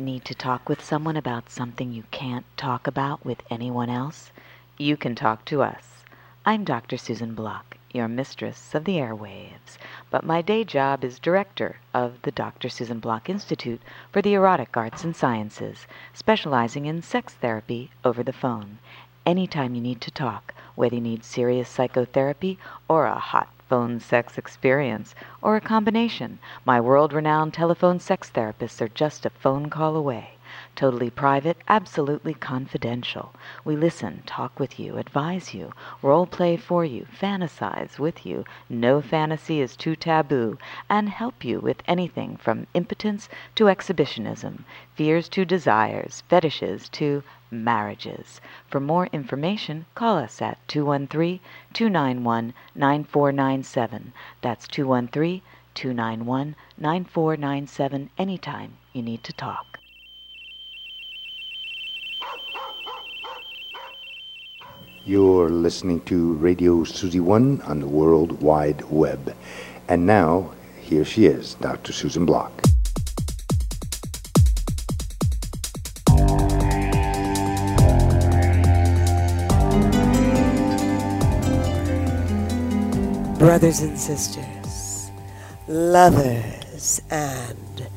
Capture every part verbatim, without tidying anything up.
Need to talk with someone about something you can't talk about with anyone else? You can talk to us. I'm Doctor Susan Block, your mistress of the airwaves, but my day job is director of the Doctor Susan Block Institute for the Erotic Arts and Sciences, specializing in sex therapy over the phone. Anytime you need to talk, whether you need serious psychotherapy or a hot phone sex experience, or a combination, my world-renowned telephone sex therapists are just a phone call away. Totally private, absolutely confidential. We listen, talk with you, advise you, role-play for you, fantasize with you, no fantasy is too taboo, and help you with anything from impotence to exhibitionism, fears to desires, fetishes to marriages. For more information, call us at two one three, two nine one, nine four nine seven. That's two one three, two nine one, nine four nine seven anytime you need to talk. You're listening to Radio Susie One on the World Wide Web. And now, here she is, Doctor Susan Block. Brothers and sisters, lovers and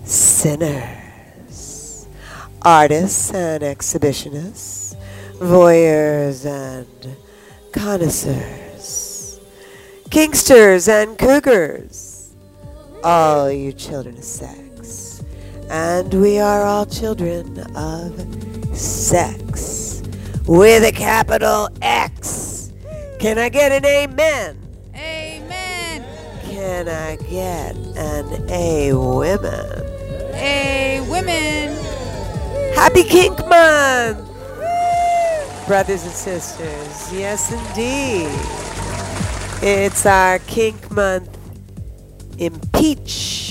sinners, artists and exhibitionists, voyeurs and connoisseurs, kinksters and cougars, all you children of sex. And we are all children of sex with a capital X. Can I get an amen? Amen. Can I get an A women? A women. Happy Kink Month! Brothers and sisters, yes indeed. It's our Kink Month impeachment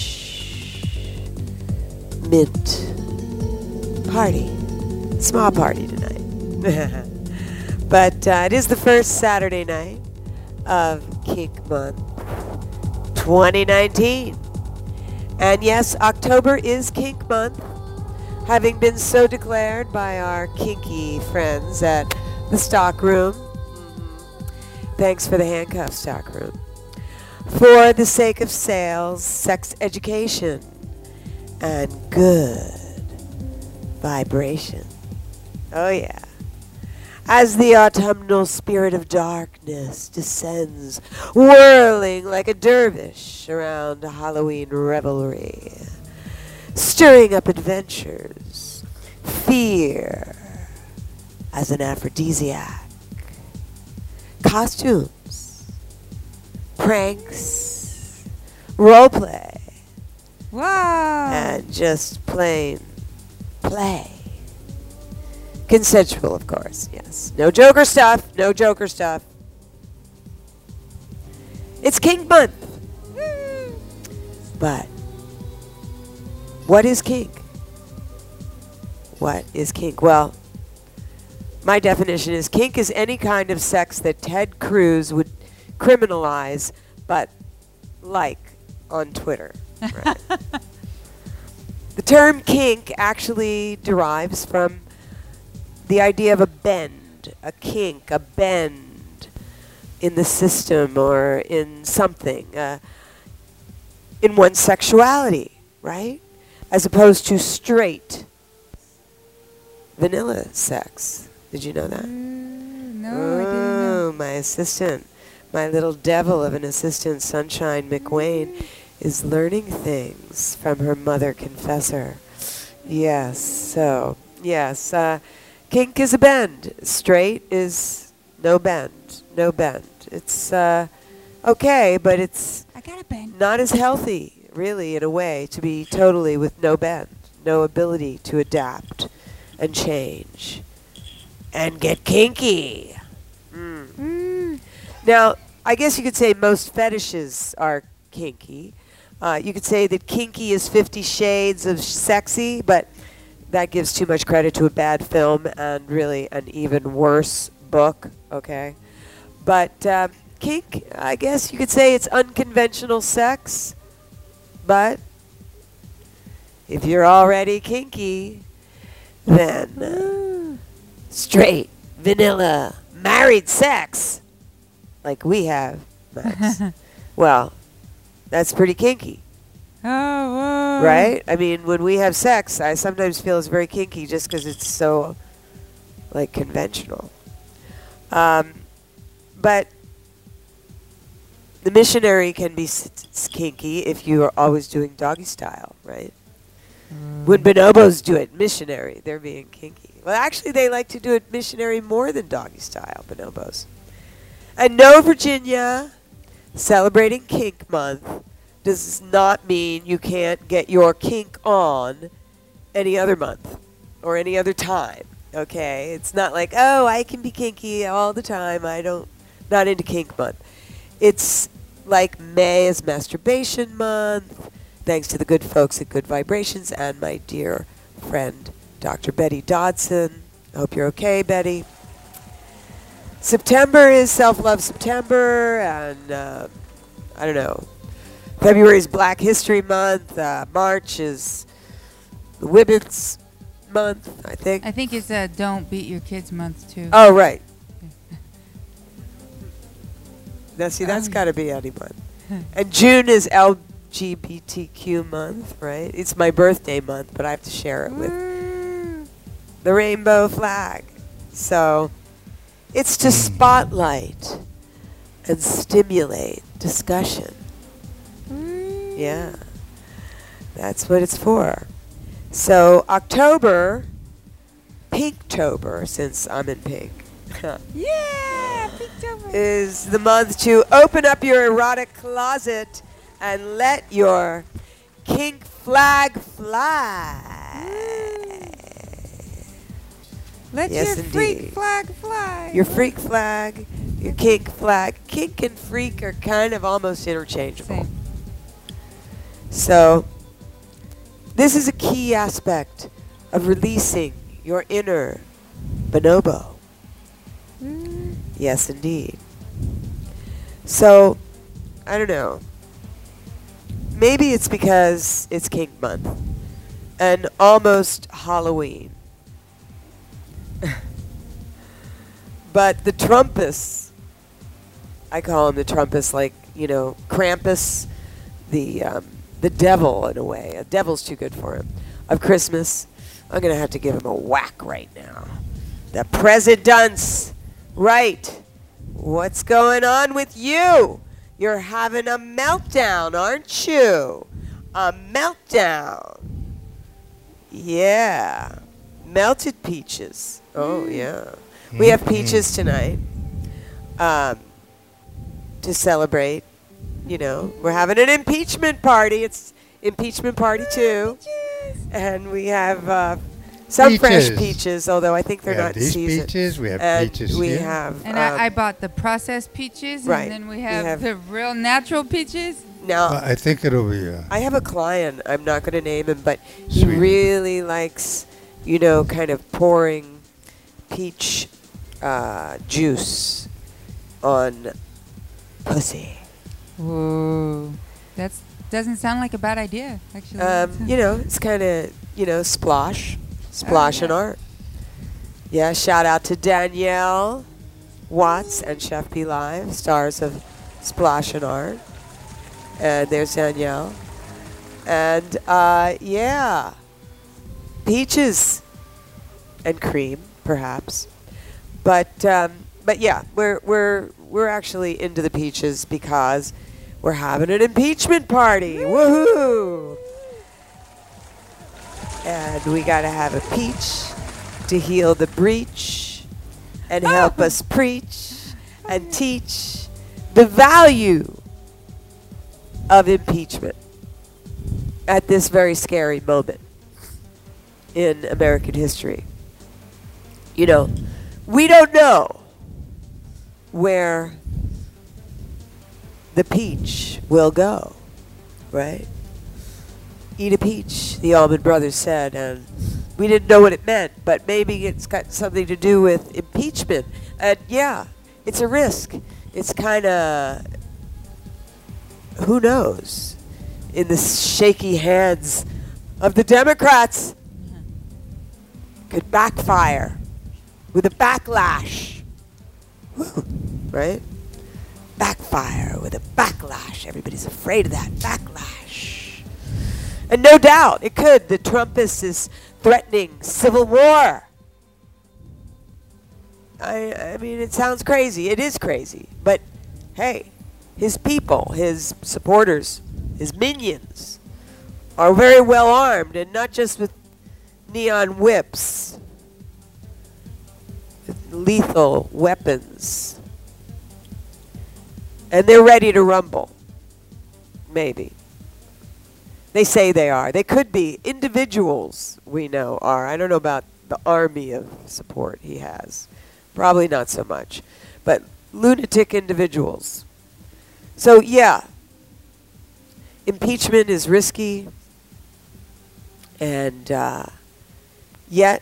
party. Small party tonight. But uh, it is the first Saturday night of Kink Month twenty nineteen. And yes, October is Kink Month, having been so declared by our kinky friends at the stockroom. Mm-hmm. Thanks for the handcuff, stockroom. For the sake of sales, sex education, and good vibration. Oh yeah. As the autumnal spirit of darkness descends, whirling like a dervish around a Halloween revelry, stirring up adventures, fear as an aphrodisiac, costumes, pranks, roleplay, Wow. and just plain play. Consensual, of course, yes. No Joker stuff, no Joker stuff. It's Kink Month. But what is kink? What is kink? Well, my definition is kink is any kind of sex that Ted Cruz would criminalize, but like on Twitter. Right? The term kink actually derives from the idea of a bend, a kink, a bend in the system or in something, uh, in one's sexuality, right? As opposed to straight vanilla sex. Did you know that? Mm, no, oh, I didn't know. My assistant, my little devil of an assistant, Sunshine McWayne, is learning things from her mother confessor. Yes, so, yes, uh, kink is a bend. Straight is no bend. No bend. It's uh, okay, but it's I got a bend. not as healthy, really, in a way, to be totally with no bend. No ability to adapt and change and get kinky. Mm. Mm. Now, I guess you could say most fetishes are kinky. Uh, you could say that kinky is Fifty Shades of sexy, but that gives too much credit to a bad film and really an even worse book, okay? But um, kink, I guess you could say it's unconventional sex, but if you're already kinky, then uh, straight, vanilla, married sex, like we have, Max. Well, that's pretty kinky. Oh, whoa. Right? I mean, when we have sex, I sometimes feel it's very kinky just because it's so, like, conventional. Um, but the missionary can be s- s- kinky if you are always doing doggy style, right? Mm. When bonobos do it missionary, they're being kinky. Well, actually, they like to do it missionary more than doggy style, bonobos. And no, Virginia, celebrating Kink Month does not mean you can't get your kink on any other month or any other time, okay? It's not like, oh, I can be kinky all the time. I don't, not into Kink Month. It's like May is Masturbation Month, thanks to the good folks at Good Vibrations and my dear friend, Doctor Betty Dodson. I hope you're okay, Betty. September is Self-Love September, and uh, I don't know. February is Black History Month. Uh, March is the Women's Month, I think. I think it's a Don't Beat Your Kids month, too. Oh, right. Now, see, that's Oh. got to be any month. And June is L G B T Q month, right? It's my birthday month, but I have to share it with Woo. the rainbow flag. So it's to spotlight and stimulate discussion. Woo. Yeah, that's what it's for. So October, Pinktober, since I'm in pink, Yeah, Pinktober. is the month to open up your erotic closet and let your kink flag fly. Let Yes, your freak indeed. flag fly. Your freak flag, your kink flag. Kink and freak are kind of almost interchangeable. Same. So, this is a key aspect of releasing your inner bonobo. Woo. Yes, indeed. So, I don't know. Maybe it's because it's Kink Month and almost Halloween. But the Trumpists, I call him the Trumpists, like, you know, Krampus, the um, the devil in a way. A devil's too good for him. Of Christmas, I'm going to have to give him a whack right now. The Presidents. Right. What's going on with you? You're having a meltdown, aren't you? A meltdown. Yeah. Melted peaches. Oh, yeah. We have peaches tonight um, to celebrate. You know, we're having an impeachment party. It's impeachment party, too. And we have uh, some fresh Peaches. peaches, although I think they're We have not these seasoned. peaches, we have and peaches we here. have And um, I, I bought the processed peaches, right. and then we We have, have- the real natural peaches. now. Well, I think it'll be. Uh, I have a client. I'm not going to name him, but he Sweet. really likes, you know, kind of pouring peach uh, juice on pussy. Whoa, that's doesn't sound like a bad idea, actually. Um, you know, it's kind of, you know, splosh, splosh Oh, and yeah. art. Yeah, shout out to Danielle Watts and Chef P Live, stars of Splash and Art. And there's Danielle. And uh, yeah, peaches and cream, perhaps. But um, but yeah, we're we're we're actually into the peaches because we're having an impeachment party. Woohoo! And we gotta have a peach to heal the breach and help us preach and teach the value of impeachment at this very scary moment in American history. You know, we don't know where the peach will go, right? Eat a peach, the Allman Brothers said, and we didn't know what it meant, but maybe it's got something to do with impeachment. And yeah, it's a risk. It's kind of, who knows, in the shaky hands of the Democrats could backfire with a backlash. Woo, right? Backfire with a backlash. Everybody's afraid of that backlash. And no doubt it could. The Trumpists is threatening civil war. I, I mean, it sounds crazy. It is crazy. But hey, his people, his supporters, his minions are very well armed, and not just with neon whips, with lethal weapons. And they're ready to rumble. Maybe. They say they are. They could be. Individuals, we know, are. I don't know about the army of support he has. Probably not so much. But lunatic individuals. So, yeah. Impeachment is risky. And uh, yet,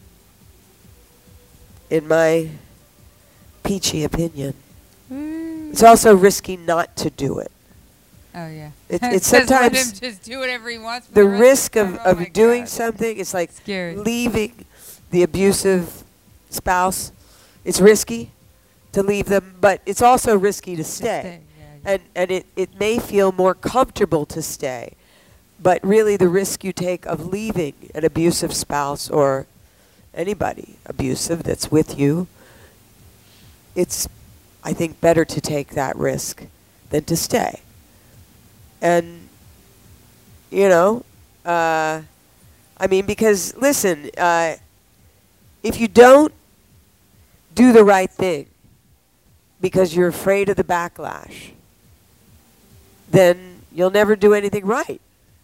in my peachy opinion, it's also risky not to do it. Oh, yeah. It, Just it's let sometimes him just do whatever he wants. for the rest risk of, time. Oh my of doing God. something. It's like Scary. leaving the abusive spouse. It's risky to leave them, but it's also risky to To stay. stay, yeah, yeah. And, and it, it may feel more comfortable to stay. But really the risk you take of leaving an abusive spouse or anybody abusive that's with you, it's, I think, better to take that risk than to stay. And, you know, uh, I mean, because, listen, uh, if you don't do the right thing because you're afraid of the backlash, then you'll never do anything right.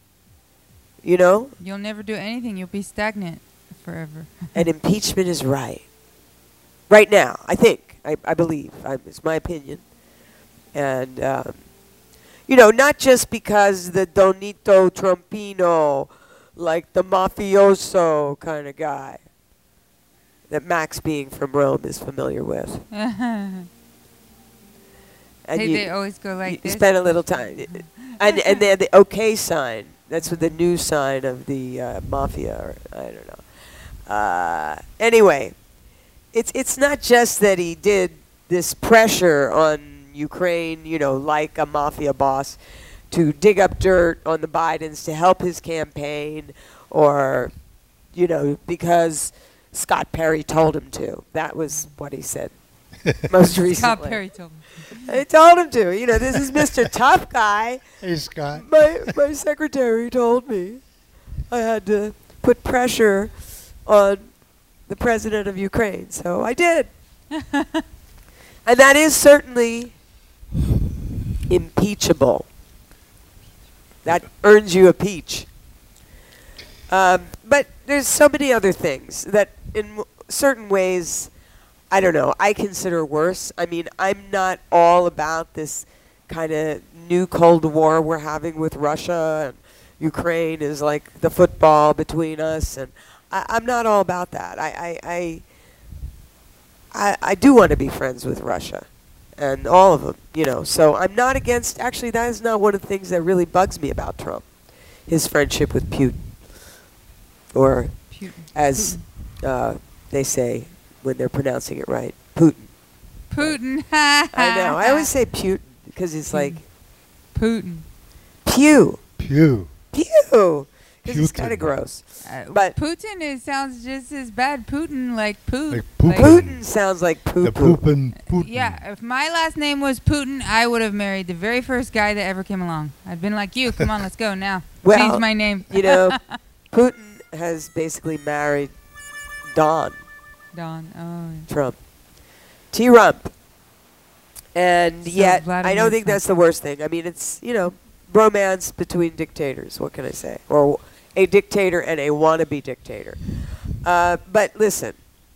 You know? You'll never do anything. You'll be stagnant forever. And impeachment is right. Right now, I think. I, I believe. I, it's my opinion. And, um, you know, not just because the Donito Trumpino, like the mafioso kind of guy that Max, being from Rome, is familiar with. And hey, you, they always go like you this. spend a little time. And, and they have the okay sign. That's what the new sign of the uh, mafia, or I don't know. Uh, anyway, it's it's not just that he did this pressure on Ukraine, you know, like a mafia boss, to dig up dirt on the Bidens to help his campaign, or, you know, because Scott Perry told him to. That was what he said most recently. Scott Perry told me. I told him to. You know, this is Mister Tough Guy. Hey, Scott. My my secretary told me I had to put pressure on the president of Ukraine, so I did. And that is certainly impeachable. That earns you a peach. Um, but there's so many other things that in w- certain ways, I don't know, I consider worse. I mean, I'm not all about this kind of new Cold War we're having with Russia, and Ukraine is like the football between us, and I, I'm not all about that. I I, I, I, I do want to be friends with Russia, and all of them, you know. So I'm not against, actually that is not one of the things that really bugs me about Trump, his friendship with Putin, or Putin. as uh, they say when they're pronouncing it right, Putin. Putin. I know. I always say Putin because it's like Putin. pew, Pew. pew, because it's Putin. kind of gross. Uh, But- Putin, it sounds just as bad. Putin, like poop. Like poop. Putin sounds like poo The poo. poopin' Putin. Yeah, if my last name was Putin, I would have married the very first guy that ever came along. I'd been like, you, come on, let's go now. Well, Change my name. You know, Putin has basically married Don Don. Oh. Trump, T-Rump, and So yet I Vladimir don't think Trump. that's the worst thing. I mean, it's, you know, romance between dictators. What can I say? Or a dictator and a wannabe dictator. Uh, but listen,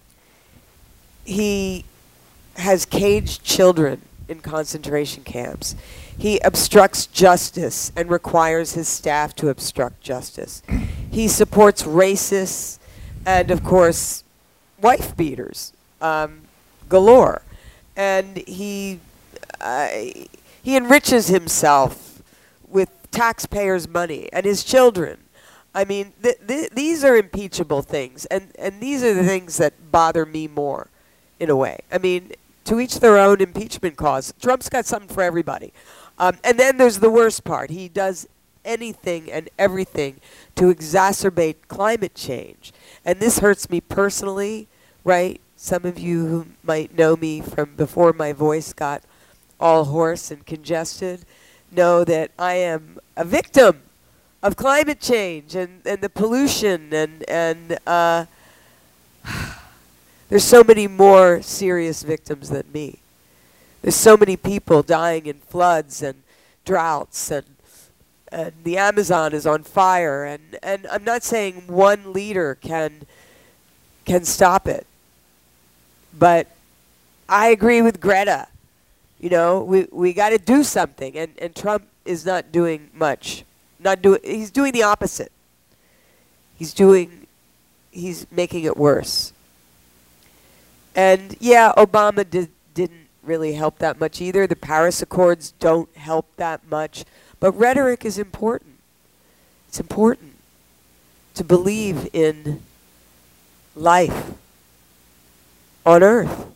he has caged children in concentration camps. He obstructs justice and requires his staff to obstruct justice. He supports racists and, of course, wife beaters um, galore. And he uh, he enriches himself with taxpayers' money and his children I mean, th- th- these are impeachable things, and, and these are the things that bother me more, in a way. I mean, to each their own impeachment cause. Trump's got something for everybody. Um, and then there's the worst part. He does anything and everything to exacerbate climate change. And this hurts me personally, right? Some of you who might know me from before my voice got all hoarse and congested know that I am a victim of climate change and, and the pollution and, and uh, there's so many more serious victims than me. There's so many people dying in floods and droughts, and, and the Amazon is on fire, and, and I'm not saying one leader can can stop it, but I agree with Greta. You know, we we got to do something, and, and Trump is not doing much. Not doing. He's doing the opposite. He's doing. He's making it worse. And yeah, Obama did didn't really help that much either. The Paris Accords don't help that much. But rhetoric is important. It's important to believe in life on Earth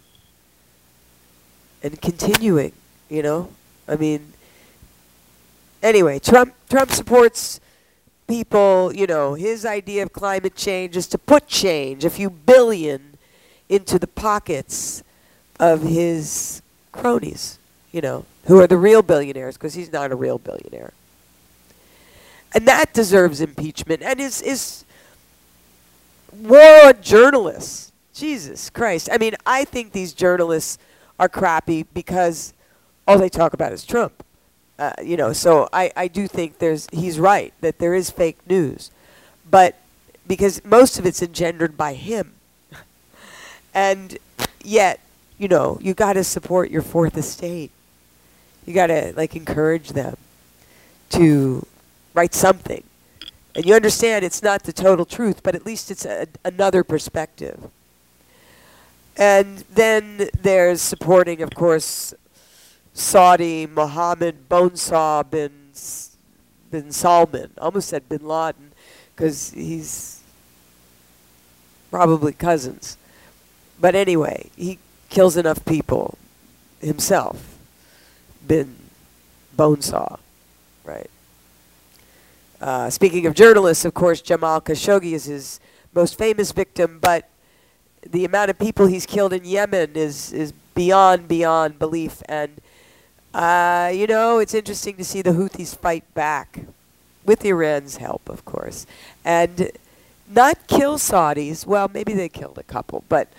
and continuing, you know? I mean, anyway, Trump Trump supports people, you know, his idea of climate change is to put change, a few billion, into the pockets of his cronies, you know, who are the real billionaires, because he's not a real billionaire. And that deserves impeachment. And is is war on journalists. Jesus Christ. I mean, I think these journalists are crappy because all they talk about is Trump. Uh, you know, so I, I do think there's he's right, that there is fake news. But because most of it's engendered by him. And yet, you know, you got to support your fourth estate. You got to, like, encourage them to write something. And you understand it's not the total truth, but at least it's a, another perspective. And then there's supporting, of course, Saudi Mohammed Bonesaw bin, bin Salman. I almost said bin Laden, because he's probably cousins. But anyway, he kills enough people himself. Bin Bonesaw, right? Uh, speaking of journalists, of course, Jamal Khashoggi is his most famous victim, but the amount of people he's killed in Yemen is, is beyond, beyond belief. And, uh, you know, it's interesting to see the Houthis fight back, with Iran's help, of course. And not kill Saudis. Well, maybe they killed a couple, but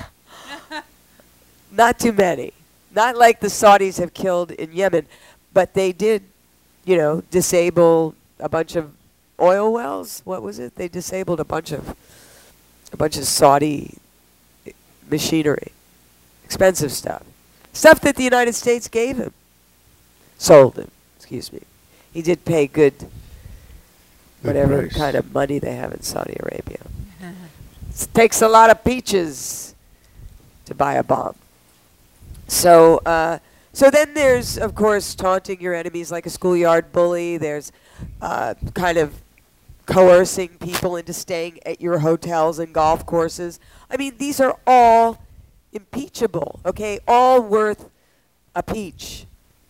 not too many. Not like the Saudis have killed in Yemen, but they did, you know, disable a bunch of oil wells. What was it? They disabled a bunch of a bunch of Saudi machinery, expensive stuff, stuff that the United States gave him, sold him. Excuse me. He did pay good, whatever price. kind of money they have in Saudi Arabia. It takes a lot of peaches to buy a bomb. So, uh, so then there's, of course, taunting your enemies like a schoolyard bully. There's uh, kind of coercing people into staying at your hotels and golf courses. I mean, these are all impeachable, okay? All worth a peach.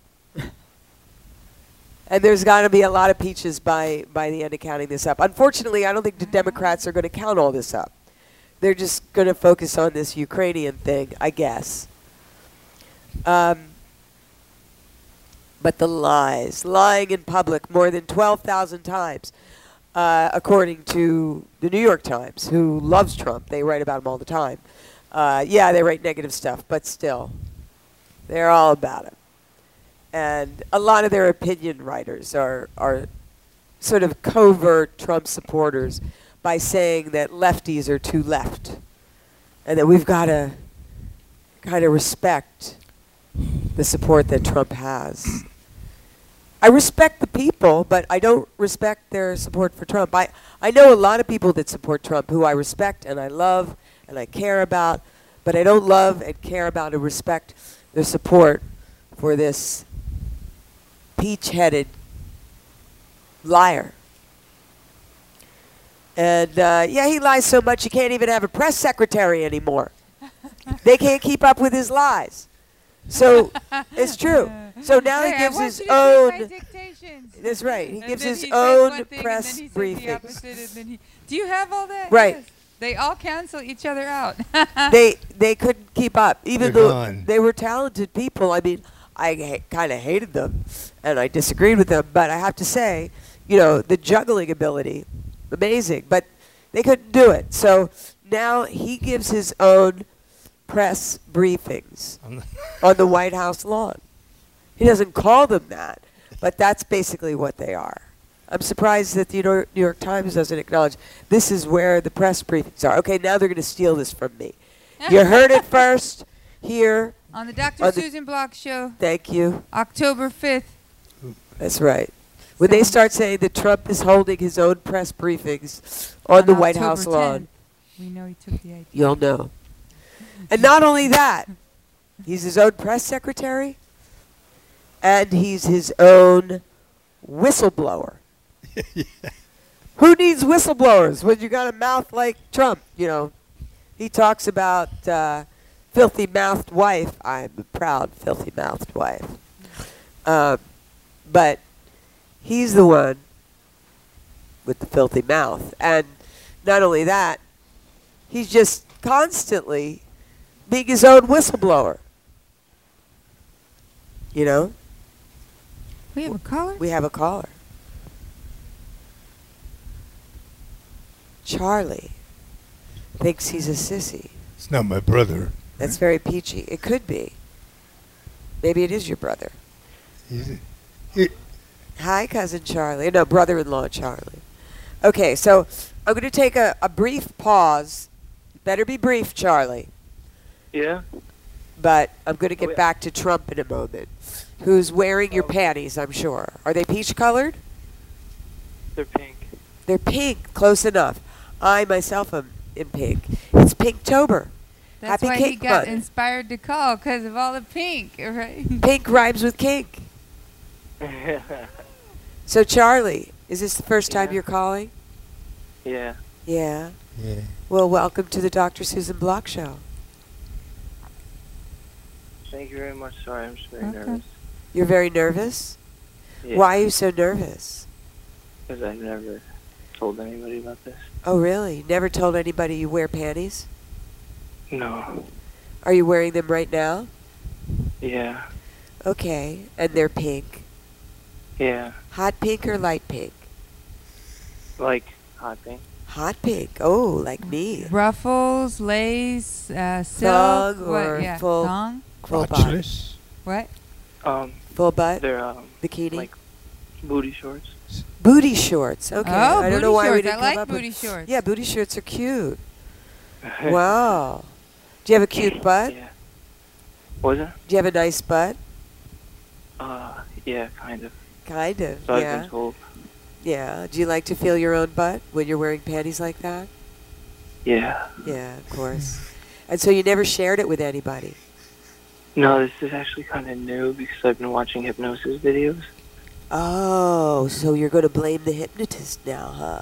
And there's got to be a lot of peaches by, by the end of counting this up. Unfortunately, I don't think the Democrats are going to count all this up. They're just going to focus on this Ukrainian thing, I guess. Um, but the lies, lying in public more than twelve thousand times, uh, according to the New York Times, who loves Trump. They write about him all the time. Uh, yeah, they write negative stuff, but still, they're all about him. And a lot of their opinion writers are, are sort of covert Trump supporters by saying that lefties are too left and that we've got to kind of respect the support that Trump has. I respect the people, but I don't respect their support for Trump. I, I know a lot of people that support Trump who I respect and I love and I care about, but I don't love and care about and respect their support for this peach-headed liar. And, uh, yeah, he lies so much he can't even have a press secretary anymore. They can't keep up with his lies. So, it's true. So now Hey, he I gives want his you to take my own... dictations. That's right. He And gives then his he said own one thing, press and then he said the briefings. opposite, and then he- Do you have all that? Right. Yes. They all cancel each other out. they they couldn't keep up, even They're though gone. they were talented people. I mean, I ha- kind of hated them, and I disagreed with them. But I have to say, you know, the juggling ability, amazing. But they couldn't do it. So now he gives his own press briefings I'm not- on the White House lawn. He doesn't call them that, but that's basically what they are. I'm surprised that the New York, New York Times doesn't acknowledge this is where the press briefings are. Okay, now they're going to steal this from me. You heard it first here. On the Doctor On the- Susan Block Show, Thank you. October fifth. That's right. When they start saying that Trump is holding his own press briefings on, the White October House lawn, tenth, we know he took the idea. you'll know. And not only that, he's his own press secretary, and he's his own whistleblower. Who needs whistleblowers when you got a mouth like Trump? You know, he talks about uh, filthy mouthed wife. I'm a proud filthy mouthed wife. Um, but he's the one with the filthy mouth, and not only that, he's just constantly being his own whistleblower. You know, We have a caller? we have a caller. Charlie thinks he's a sissy. It's not my brother. That's very peachy. It could be. Maybe it is your brother. He's, he, Hi, cousin Charlie. No, brother-in-law Charlie. Okay, so I'm going to take a, a brief pause. Better be brief, Charlie. Yeah? But I'm going to get Oh, yeah. back to Trump in a moment. Who's wearing your Oh. panties, I'm sure. Are they peach-colored? They're pink. They're pink. Close enough. I myself am in pink. It's Pinktober. That's Happy why he Cake got Month. inspired to call, because of all the pink, right? Pink rhymes with kink. So, Charlie, is this the first time Yeah. you're calling? Yeah. Yeah. yeah. Well, welcome to the Doctor Susan Block Show. Thank you very much. Sorry, I'm just very Okay. nervous. You're very nervous? Yeah. Why are you so nervous? Because I've never told anybody about this. Oh, really? You never told anybody you wear panties? No. Are you wearing them right now? Yeah. Okay. And they're pink. Yeah. Hot pink or light pink? Like hot pink. Hot pink. Oh, like me. Ruffles, lace, uh, silk. Thong what? or Yeah. full- Thong? Full body. Crotchless. What? Um, Full butt? they're um Bikini? like booty shorts. Booty shorts. Okay. Oh, I booty don't know why shorts. we didn't I come like up with- booty shorts. Yeah, booty shorts are cute. Wow. Do you have a cute butt? Yeah. Was it? Do you have a nice butt? Uh, yeah, kind of. Kind of. So I've Yeah. been told. Yeah. Do you like to feel your own butt when you're wearing panties like that? Yeah. Yeah, of course. And so you never shared it with anybody? No, this is actually kind of new because I've been watching hypnosis videos. Oh, so you're going to blame the hypnotist now, huh?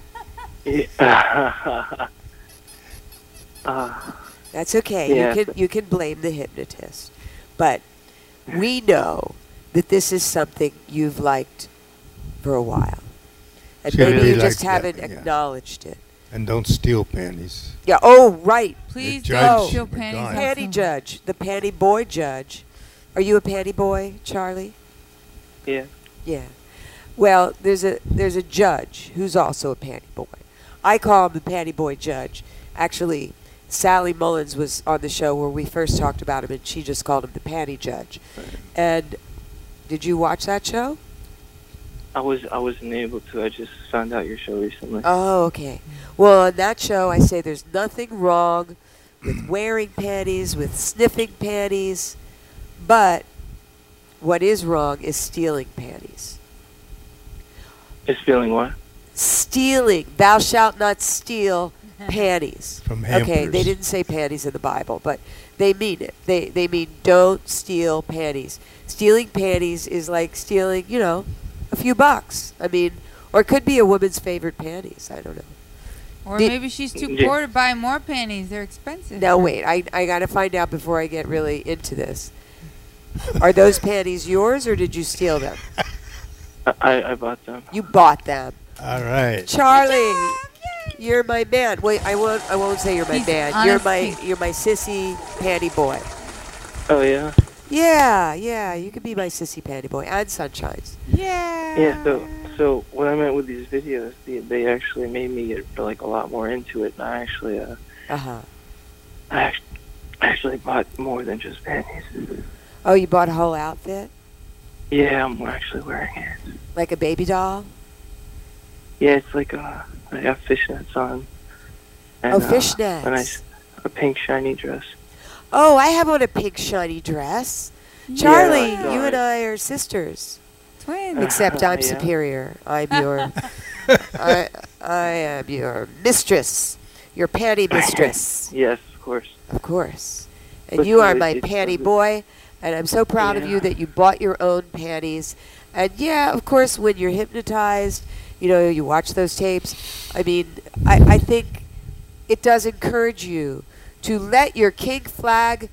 Yeah. uh, That's okay. Yeah. You can you can blame the hypnotist. But we know that this is something you've liked for a while. And She maybe really you just liked that, haven't yeah. acknowledged it. And don't steal panties. Yeah, oh, right. Please The don't judge- steal Oh my panties. God. off Panty someone. judge. The panty boy judge. Are you a panty boy, Charlie? yeah. Yeah. Well, there's a there's a judge who's also a panty boy. I call him the panty boy judge. Actually, Sally Mullins was on the show where we first talked about him, and she just called him the panty judge. And did you watch that show? I was I wasn't able to. I just found out your show recently. Oh, okay. Well, on that show, I say there's nothing wrong with wearing panties, with sniffing panties, but what is wrong is stealing panties. Is feeling what? Stealing. Thou shalt not steal panties. From Okay, hampers. they didn't say panties in the Bible, but they mean it. They they mean don't steal panties. Stealing panties is like stealing, you know, a few bucks. I mean, or it could be a woman's favorite panties. I don't know. Or Did- maybe she's too Yeah. poor to buy more panties. They're expensive. Now wait, I I gotta find out before I get really into this. Are those panties yours or did you steal them? I, I bought them. You bought them. All right. Charlie, you're my man. Wait, I won't. I won't say you're my He's man. You're my. honesty. You're my sissy panty boy. Oh yeah. Yeah, yeah. You can be my sissy panty boy and Sunshine's. Yeah. Yeah. So so what I meant with these videos, they, they actually made me get like a lot more into it. And I actually uh Uh huh. I act- actually bought more than just panties. Oh, you bought a whole outfit, Yeah, I'm actually wearing it. like a baby doll. Yeah, it's like uh I got fishnets on. And, Oh, uh, fishnets. a nice a pink shiny dress. Oh, I have on a pink shiny dress. Charlie, Yeah, you and sorry. I are sisters. Twins. Except I'm Yeah. superior. I'm your. I I am your mistress. Your panty mistress. Yes, of course. Of course. And But you are it- my it's panty so- boy, and I'm so proud of you Yeah. that you bought your own panties. And yeah, of course, when you're hypnotized, you know, you watch those tapes. I mean, I, I think it does encourage you to let your kink flag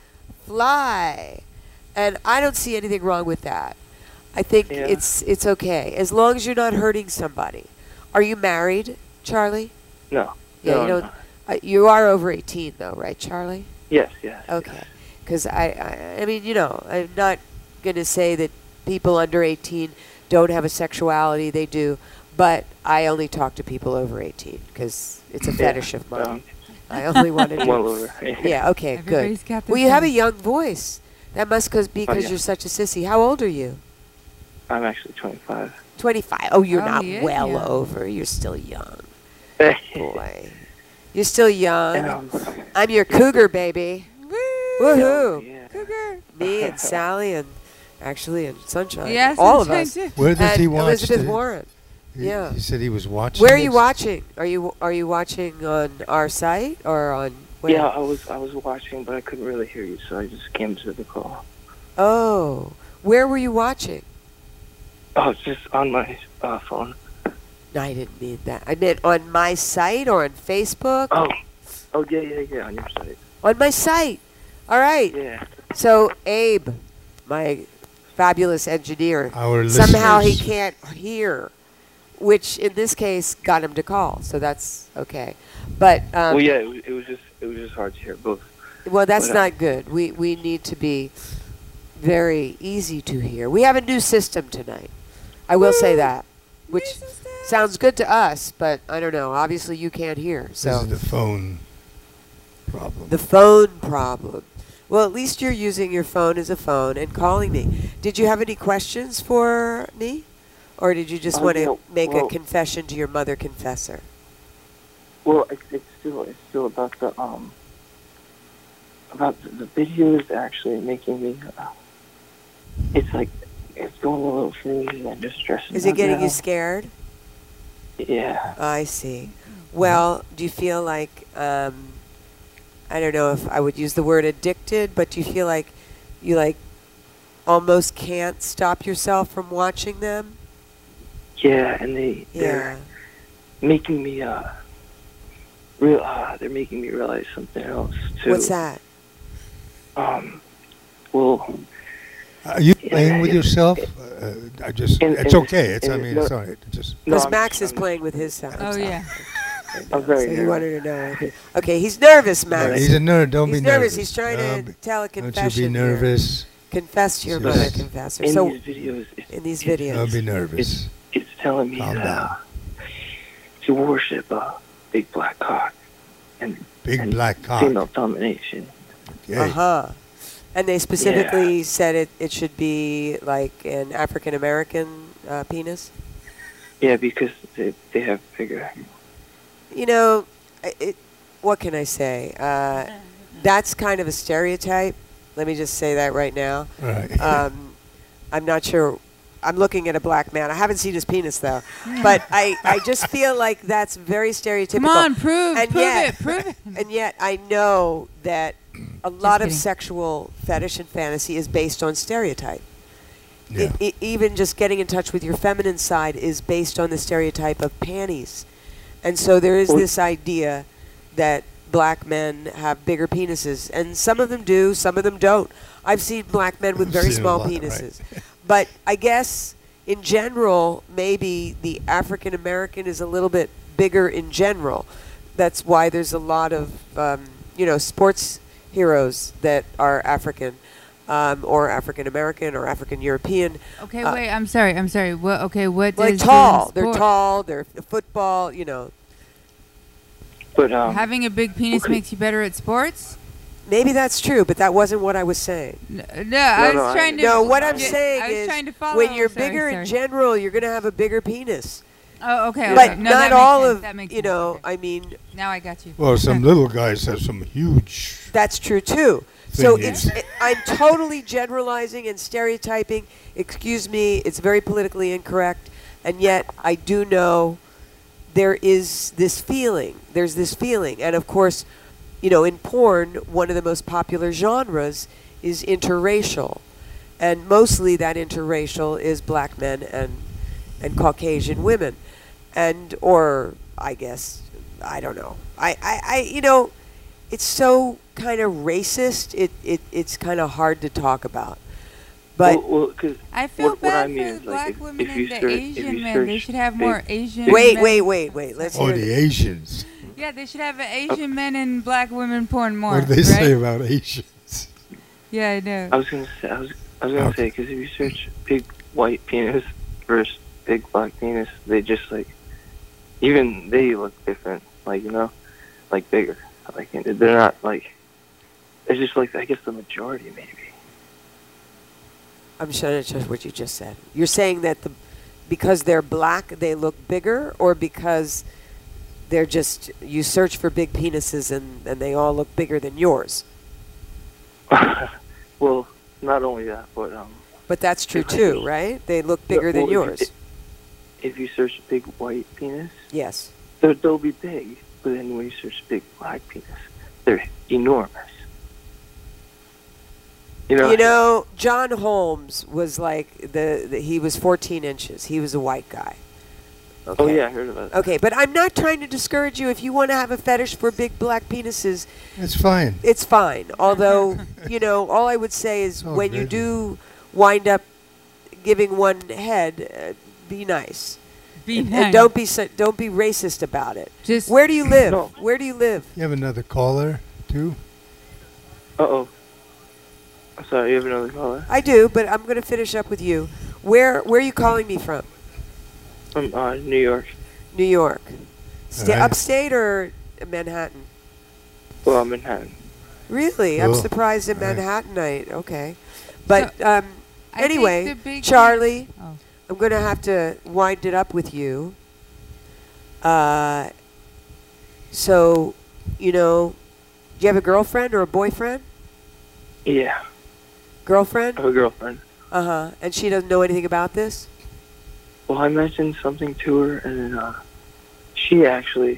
fly. And I don't see anything wrong with that. I think Yeah. it's it's okay as long as you're not hurting somebody. Are you married, Charlie? No. Yeah, no, you I'm don't. not. Uh, you are over eighteen, though, right, Charlie? Yes, yes. Okay, because I, I, I mean, you know, I'm not going to say that people under eighteen don't have a sexuality. They do, but I only talk to people over eighteen because it's a Yeah, fetish of mine. um, I only want to I'm well do. over. Yeah. Okay. Everybody's Good. got their Well, you have a thing. young voice. That must cause be because yeah. you're such a sissy. How old are you? I'm actually twenty-five. Twenty-five. Oh, you're Oh, not he is well young. over. You're still young, boy. You're still young. And, um, I'm your cougar, baby. Woo! Woohoo! yeah. Cougar. Me and Sally and actually and Sunshine. Yes, all of Sunshine us. too. Where does And he watch Elizabeth it? Warren. He- yeah. He said he was watching. Where are you this? watching? Are you are you watching on our site or on? Where? Yeah, I was I was watching, but I couldn't really hear you, so I just came to the call. Oh, where were you watching? Oh, it's just on my uh, phone. No, I didn't mean that. I meant on my site or on Facebook. Oh, oh yeah, yeah, yeah, on your site. On my site. All right. Yeah. So Abe, my fabulous engineer, Our somehow he listeners. can't hear, which in this case got him to call. So that's okay. But um, well, yeah, it was, it was just it was just hard to hear both. well, that's but, uh, not good. We we need to be very easy to hear. We have a new system tonight. I will say that, which sounds good to us, but I don't know. Obviously, you can't hear. This So is the phone problem. the phone problem. Well, at least you're using your phone as a phone and calling me. Did you have any questions for me? Or did you just Oh, want to no, make a well- confession to your mother confessor? Well, it's, it's still it's still about the um about the, the videos actually making me. Uh, it's like it's going a little crazy and just stressing. Is it out getting now. you scared? Yeah. I see. Well, do you feel like, um, I don't know if I would use the word addicted, but do you feel like you like almost can't stop yourself from watching them? Yeah, and they Yeah. they're making me uh real uh they're making me realize something else too. What's that? Um, well, Are you Yeah, playing with it- yourself? Uh, I just. in- it's in- okay. It's. I in- mean, no- it's all right. Just. no, Because I'm- Max is I'm- playing with his sound. Oh, yeah. I'm very so he nervous. wanted to know. if- Okay, he's nervous, Max. He's a nerd. Don't He's be nervous. nervous. He's trying Don't to be- tell a Don't confession. you be here. nervous. Confess to your Just- mother, confessor. In So these videos, it's, in these it's- videos. Don't be nervous. it's telling me Calm that, down. uh, to worship a big black cock and Big and black cock. female domination. Okay. Uh huh. And they specifically said it, it should be like an African American uh, penis. Yeah, because they they have bigger. You know, I- it, what can I say? Uh, that's kind of a stereotype. Let me just say that right now. Right. Um, I'm not sure. I'm looking at a black man. I haven't seen his penis though, but I, I just feel like that's very stereotypical. Come on, prove, And prove yet- it, prove it. And yet I know that a lot of kidding. sexual fetish and fantasy is based on stereotype. yeah. It, it, even just getting in touch with your feminine side is based on the stereotype of panties. And so there is Well- this idea that black men have bigger penises, and some of them do, some of them don't. I've seen black men with I've very seen a small lot, right. penises. But I guess in general, maybe the African American is a little bit bigger in general. That's why there's a lot of, um, you know, sports heroes that are African, um, or African American, or African European. Okay, Uh, wait. I'm sorry. I'm sorry. What? Okay, what? Like does tall. doing They're sport- tall. They're f- football. You know, But um, Having a big penis okay. makes you better at sports? maybe that's true, but that wasn't what I was saying. No, no I was no, I- trying to. No, what I'm Yeah, saying I was is trying to follow. when you're Sorry, bigger in sorry. general, you're going to have a bigger penis. Oh, okay. But okay. No, not that makes all sense, of, that makes you sense, know, okay. I mean, Now I got you. Well, some little guys have some huge. that's true too. So Thing it's is- it, I'm totally generalizing and stereotyping. Excuse me, it's very politically incorrect, and yet I do know there is this feeling. There's this feeling, and of course, you know, in porn, one of the most popular genres is interracial, and mostly that interracial is black men and and Caucasian women, and or I guess I don't know. I I, I you know, it's so kind of racist. It it it's kind of hard to talk about, but. well, well, 'cause I feel what- what bad I mean for is, the like, black if- women if you and the search- if Asian you men. They search should have big- more Asian Wait, men. wait, wait, wait. Let's Oh, hear the it. Asians. Yeah, they should have Asian men and black women porn more. What do they right? say about Asians? Yeah, I know. I was gonna say, I was, I was gonna Okay. say, because if you search big white penis versus big black penis, they just like, even they look different. Like, you know, like bigger. Like they're not like. It's just like, I guess the majority maybe. I'm sure that's just what you just said. You're saying that the because they're black they look bigger, or because they're just you search for big penises and, and they all look bigger than yours. Well, not only that, but um. But that's true If I too, search- right? They look bigger well, than if you- yours. If you search big white penis, Yes. they'll, they'll be big. But then when you search big black penis, they're enormous. You know. You know, John Holmes was like the, the he was fourteen inches. He was a white guy. Okay. Oh yeah, I heard about that. Okay, but I'm not trying to discourage you. If you want to have a fetish for big black penises, It's fine. it's fine. Although, you know, all I would say is It's all when you good. do wind up giving one head, uh, be nice. Be and, nice. and don't be so, don't be racist about it. Just Where do you live? No. Where do you live? You have another caller, too? Uh oh. I'm sorry, you have another caller? I do, but I'm going to finish up with you. Where where are you calling me from? From uh, New York. New York. Sta- Alright. Upstate or Manhattan? Well, I'm Manhattan. Really? I'm Cool. surprised at Alright. Manhattanite. Okay. But um, I think anyway, the big- Charlie, Oh. I'm going to have to wind it up with you. Uh, so, you know, do you have a girlfriend or a boyfriend? Yeah, I Girlfriend? have a girlfriend. Uh-huh. And she doesn't know anything about this? Well, I mentioned something to her, and then uh, she actually,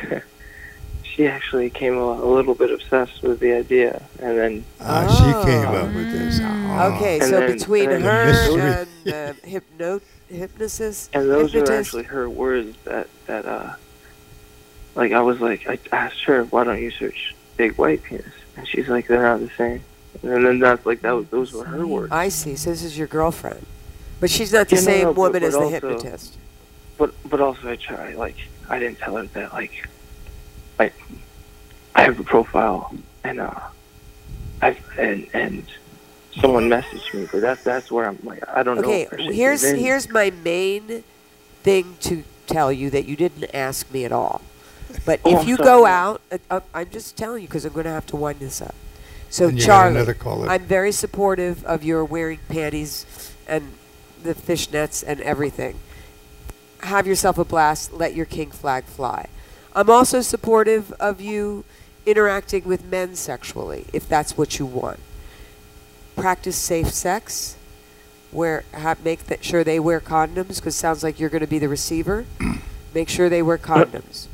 she actually came a, a little bit obsessed with the idea, and then Ah, she came Oh. up with this. Mm. Ah. Okay, And so then- between and then- her Mystery. and uh, hypno- hypnosis, and those were hypnotist, actually her words that that uh, like I was like I asked her, why don't you search big white penis, and she's like, they're not the same, and then that's like that was those were her words. I see. So this is your girlfriend, but she's not the Yeah, no, same no, but- woman but as the also- hypnotist. But but also I try like I didn't tell her that like I I have a profile and uh I and and someone messaged me, but that's that's where I'm like I don't know. Okay, if she's here's in. here's my main thing to tell you that you didn't ask me at all. But Oh, if I'm you sorry. go out, uh, uh, I'm just telling you because I'm going to have to wind this up. So And you got Charlie, another caller. I'm very supportive of your wearing panties and the fishnets and everything. Have yourself a blast. Let your king flag fly. I'm also supportive of you interacting with men sexually, if that's what you want. Practice safe sex. Wear, have, make that sure they wear condoms, because sounds like you're going to be the receiver. Make sure they wear condoms.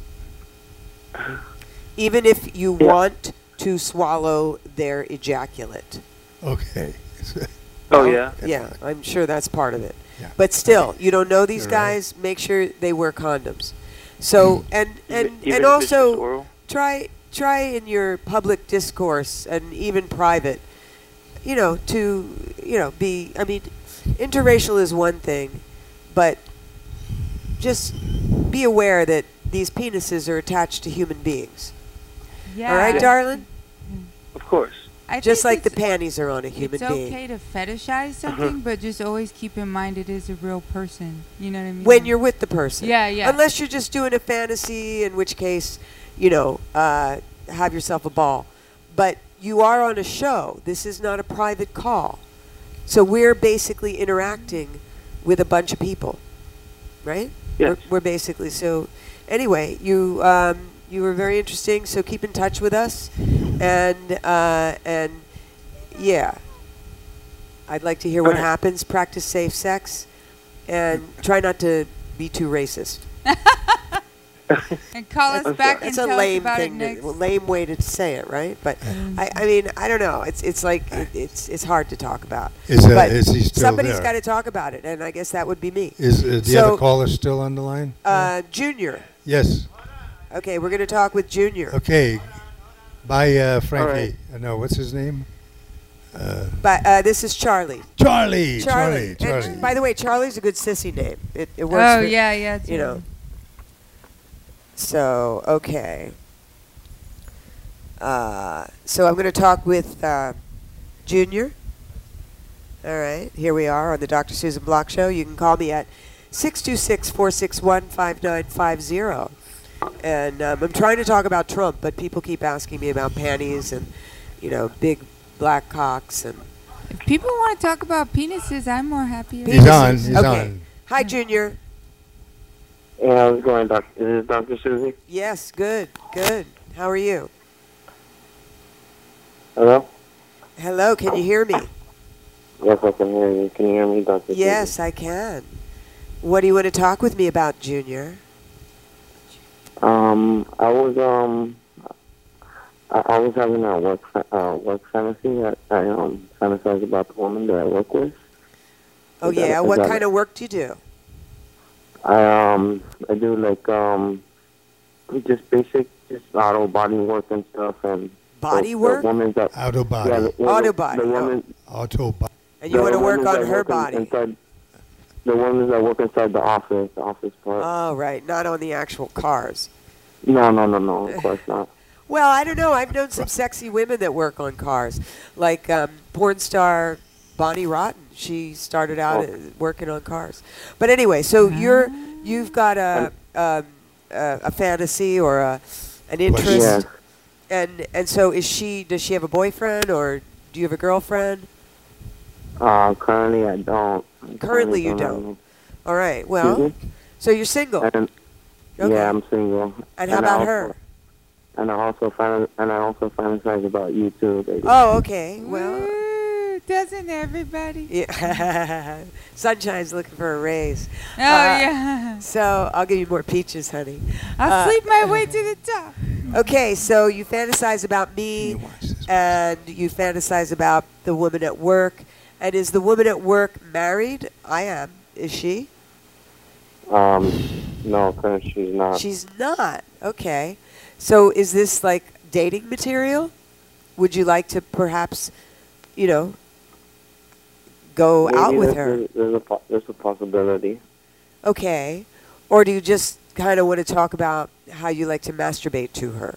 Even if you Yeah. want to swallow their ejaculate. Okay. Oh Well, yeah. Yeah, I'm sure that's part of it. Yeah. But still, you don't know these You're right. guys, make sure they wear condoms. So and and Even- even and if it's just also oral? try try in your public discourse and even private, you know, to you know be. I mean, interracial is one thing, but just be aware that these penises are attached to human beings. Yeah. All right, darling. Of course. I Just think like the it's- panties are on a human It's being. okay to fetishize something, but just always keep in mind it is a real person. You know what I mean? When you're with the person. Yeah, yeah. Unless you're just doing a fantasy, in which case, you know, uh, have yourself a ball. But you are on a show. This is not a private call. So we're basically interacting with a bunch of people, right? Yes. We're, we're basically so. Anyway, you um, you were very interesting. So keep in touch with us, and uh, and yeah, I'd like to hear what Alright. happens. Practice safe sex, and try not to be too racist. and call us I'm back sorry. and It's a tell us lame about it thing, to, next. well, lame way to say it, right? But Mm. I, I mean, I don't know. It's it's like it, it's it's hard to talk about. Is, uh, but is he still somebody's there? got to talk about it, and I guess that would be me. Is uh, the So- other caller still on the line? Uh, Junior. Yes. Okay, we're going to talk with Junior. Okay. Bye, uh, Frankie. right. Uh, no, what's his name? Uh, But uh, this is Charlie. Charlie. Charlie. Charlie. And Charlie. by the way, Charlie's a good sissy name. It, it works. Oh for, yeah, yeah. it's You know. really- So okay. Uh, so I'm going to talk with uh, Junior. All right, here we are on the Doctor Susan Block Show. You can call me at six two six, four six one, five nine five zero. And um, I'm trying to talk about Trump, but people keep asking me about panties and, you know, big black cocks and If people want to talk about penises, I'm more happier. He's on. penises. He's okay. on. Hi, Junior. Hey, how's it going, Doc? Is this Doctor Susie? Yes, good, good. How are you? Hello? Hello, can you hear me? Yes, I can hear you. Can you hear me, Doctor Yes, I can. What do you want to talk with me about, Junior? Um, I was, um, I, I was having a work, fa- uh, work fantasy. I, I, um, fantasize about the woman that I work with. Oh, Is that- yeah. is What that- kind of work do you do? I, um, I do, like, um, just basic, just auto body work and stuff, and Body the, work? The woman that, Auto body. yeah, the, woman- Auto body, The oh. woman, Auto body. And you the want to work women on that her work in- body? Inside, the women that work inside the office, the office part. Oh, right. Not on the actual cars. no, no, no, no, of course not. Well, I don't know. I've known some sexy women that work on cars, like um, porn star Bonnie Rotten. She started out Oh. uh, working on cars. But anyway, so you're you've got a um, a, a fantasy or a an interest, Yeah. and and so is she? Does she have a boyfriend or do you have a girlfriend? Uh, currently I don't. I Currently you have don't. one. All right. Well, Mhm. so you're single. And, Okay. Yeah, I'm single. And how I about also- her? And I also fan- and I also fantasize about you too, baby. Oh, okay. Well, Woo, doesn't everybody? yeah. Sunshine's looking for a raise. Oh Uh, yeah. So I'll give you more peaches, honey. I'll uh, sleep my way to the top. Okay, so you fantasize about me, You watch this. and you fantasize about the woman at work. And is the woman at work married? I am. Is she? Um, no, currently she's not. She's not. Okay. So is this like dating material? Would you like to perhaps, you know, go Maybe out with there's, her? There's, there's a po- there's a possibility. Okay. Or do you just kind of want to talk about how you like to masturbate to her?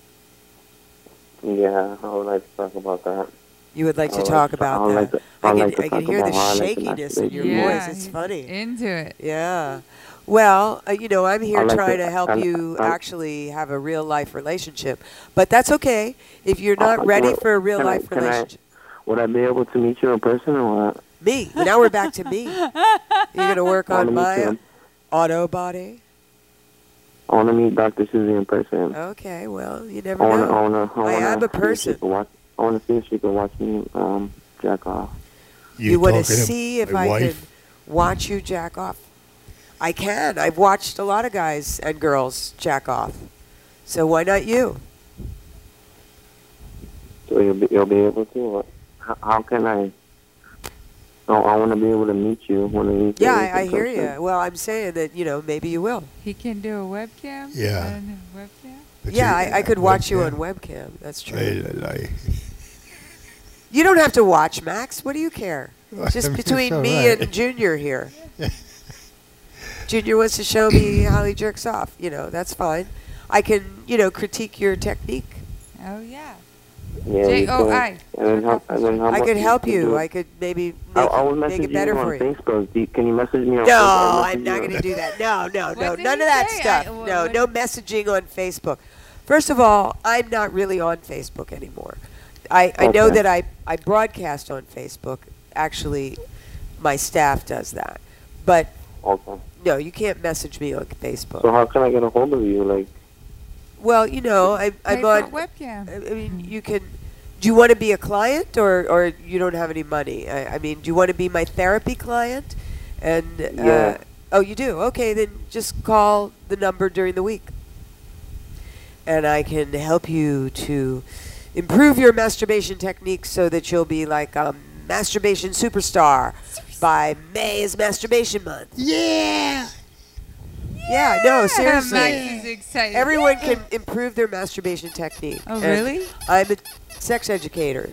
Yeah, I would like to talk about that. You would like I to would talk like to- about I would that. like to- I I would can, like to I can talk hear the about how I like to shakiness in masturbate. your Yeah, voice. It's he's funny. Into it. Yeah. Well, uh, you know, I'm here I like trying to- to help I- you I- actually have a real life relationship. But that's okay if you're not Uh, ready well, for a real can I- life can I- relationship. Would I be able to meet you in person or what? Me. Now we're back to me. You're going to work I wanna on meet my you in- auto body? I want to meet Doctor Susie in person. Okay, well, you never I want to. know. I want to. I I, am wanna a person. see if she can watch, I want to see if she can watch me um, jack off. You want to talking see if my I wife? can watch you jack off? I can. I've watched a lot of guys and girls jack off. So why not you? So you'll be, you'll be able to. What? How, how can I? I, I want to be able to meet you one of these Yeah, days I, I in hear person. you. Well, I'm saying that, you know, maybe you will. He can do a webcam. Yeah. And a webcam. But Yeah, you- I, I could watch you on webcam. webcam. That's true. I, I, You don't have to watch, Max. What do you care? Just I mean, between it's me all right. and Junior here. Junior wants to show me how he jerks off. You know, that's fine. I can, you know, critique your technique. Oh yeah. Yeah, J you O can. I. And then how, and then how I much could help can you. do? I could maybe I, make, I will it- message make it you better on for you. Facebook. Do you, can you message me on No, Facebook? I'll I'm message not you going to on- do that. No, no, What no, did none he of that say? stuff. I- wha- no, what- no messaging on Facebook. First of all, I'm not really on Facebook anymore. I, I know Okay. that I, I broadcast on Facebook. Actually, my staff does that. But Okay. no, you can't message me on Facebook. So how can I get a hold of you? Like, Well, you know, I, Pay I'm for a on. webcam. I I mean, you can. Do you want to be a client, or, or you don't have any money? I, I mean, do you want to be my therapy client? And uh, Yeah. oh, you do. Okay, then just call the number during the week, and I can help you to improve your masturbation technique so that you'll be like a masturbation superstar by May is Masturbation Month. yeah. Yeah, no, seriously. Max is excited. Everyone can improve their masturbation technique. Oh And really? I'm a sex educator.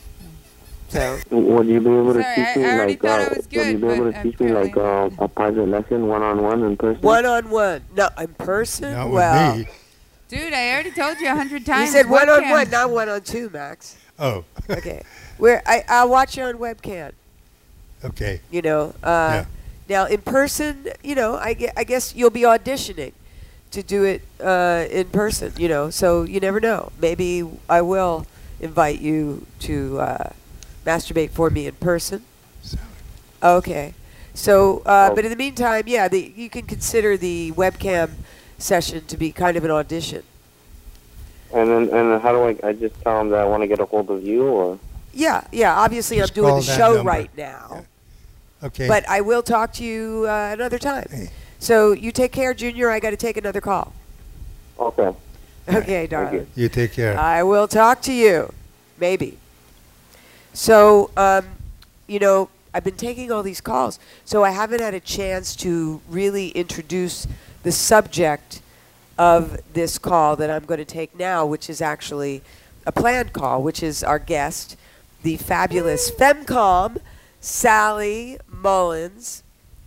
So, would you be able to Sorry, teach I- me I already like, thought uh, I was would you good, be able but to teach me like apparently- uh, a private lesson, one on one in person? one on one. No, in person? Not well, with me. Dude, I already told you a hundred you times. said one on webcam. one, not one on two, Max. Oh. Okay. Where I, I'll watch you on webcam, Okay. you know. Uh, Now, in person, you know, I, gue- I guess you'll be auditioning to do it uh, in person, you know. So you never know. Maybe I will invite you to uh, masturbate for me in person. So, Okay. So, uh, Oh. but in the meantime, yeah, the, you can consider the webcam session to be kind of an audition. And then, and then how do I? I just tell them that I want to get a hold of you, or Yeah, yeah. Obviously, Just I'm doing call the that show number. right now, okay. but I will talk to you uh, another time. Hey. So you take care, Junior. I got to take another call. okay. Okay, darling. You take care. I will talk to you, maybe. So, um, you know, I've been taking all these calls, so I haven't had a chance to really introduce the subject of this call that I'm going to take now, which is actually a planned call, which is our guest, the fabulous Femcom, Sally Mullins,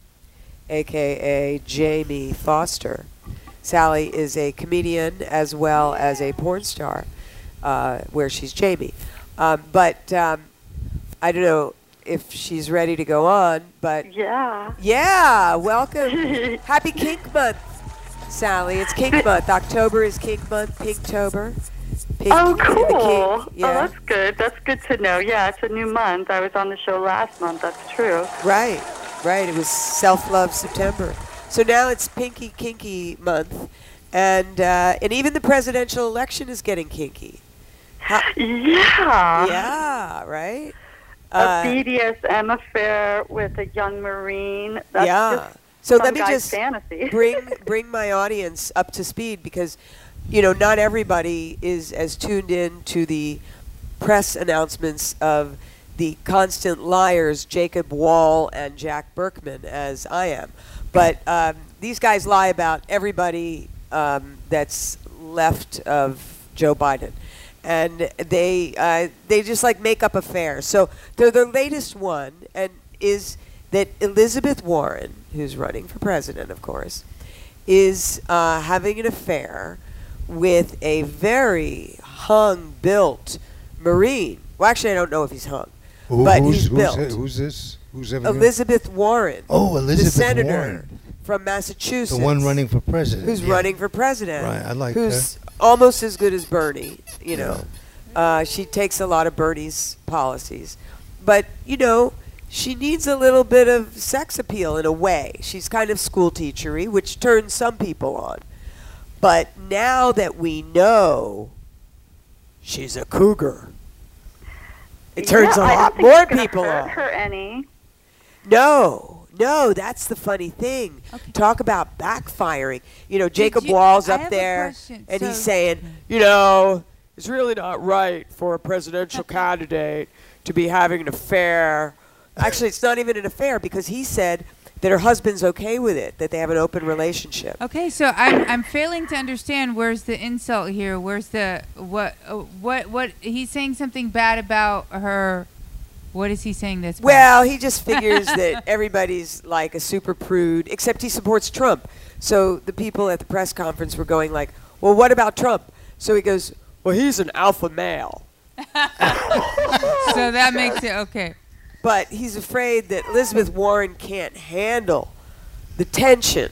a k a. Jamie Foster. Sally is a comedian as well as a porn star, uh, where she's Jamie. Um, but um, I don't know if she's ready to go on, but Yeah. yeah, welcome. Happy Kink Month, Sally. It's Kink Month. October is Kink Month, Pinktober. Pink Oh, in the cool. kink. Oh, Yeah, that's good. That's good to know. Yeah, it's a new month. I was on the show last month. That's true. right, right. It was Self-Love September. So now it's Pinky Kinky Month. And, uh, and even the presidential election is getting kinky. How- Yeah. yeah, right? A Uh, B D S M affair with a young Marine. That's yeah. just So some let me guy's just fantasy. bring bring my audience up to speed, because you know not everybody is as tuned in to the press announcements of the constant liars Jacob Wall and Jack Berkman as I am. But um, these guys lie about everybody um, that's left of Joe Biden. And they uh, they just like make up affairs. So the the latest one and is that Elizabeth Warren, who's running for president, of course, is uh, having an affair with a very hung built Marine. Well, actually, I don't know if he's hung, Who- but who's, he's who's, built. it- who's this? Who's having a- Elizabeth Warren, Oh, Elizabeth the senator Warren. from Massachusetts, The one running for president. who's yeah. running for president. Right, I like Who's almost as good as Bernie. You know, uh, she takes a lot of Bernie's policies, but you know, she needs a little bit of sex appeal in a way. She's kind of school teachery, which turns some people on. But now that we know she's a cougar, it turns yeah, a I don't lot think more it's gonna people hurt on. her any. No, no, that's the funny thing. Okay. Talk about backfiring. You know, Jacob you- Wall's I up have a there, question. and he's So- saying, you know, it's really not right for a presidential candidate to be having an affair Actually, it's not even an affair because he said that her husband's okay with it, that they have an open relationship. Okay, so I'm I'm failing to understand. Where's the insult here? Where's the what uh, what what? He's saying something bad about her. What is he saying that's bad? Well, he just figures that everybody's like a super prude, except he supports Trump. So the people at the press conference were going like, well, what about Trump? So he goes, well, he's an alpha male. So that makes it okay. But he's afraid that Elizabeth Warren can't handle the tension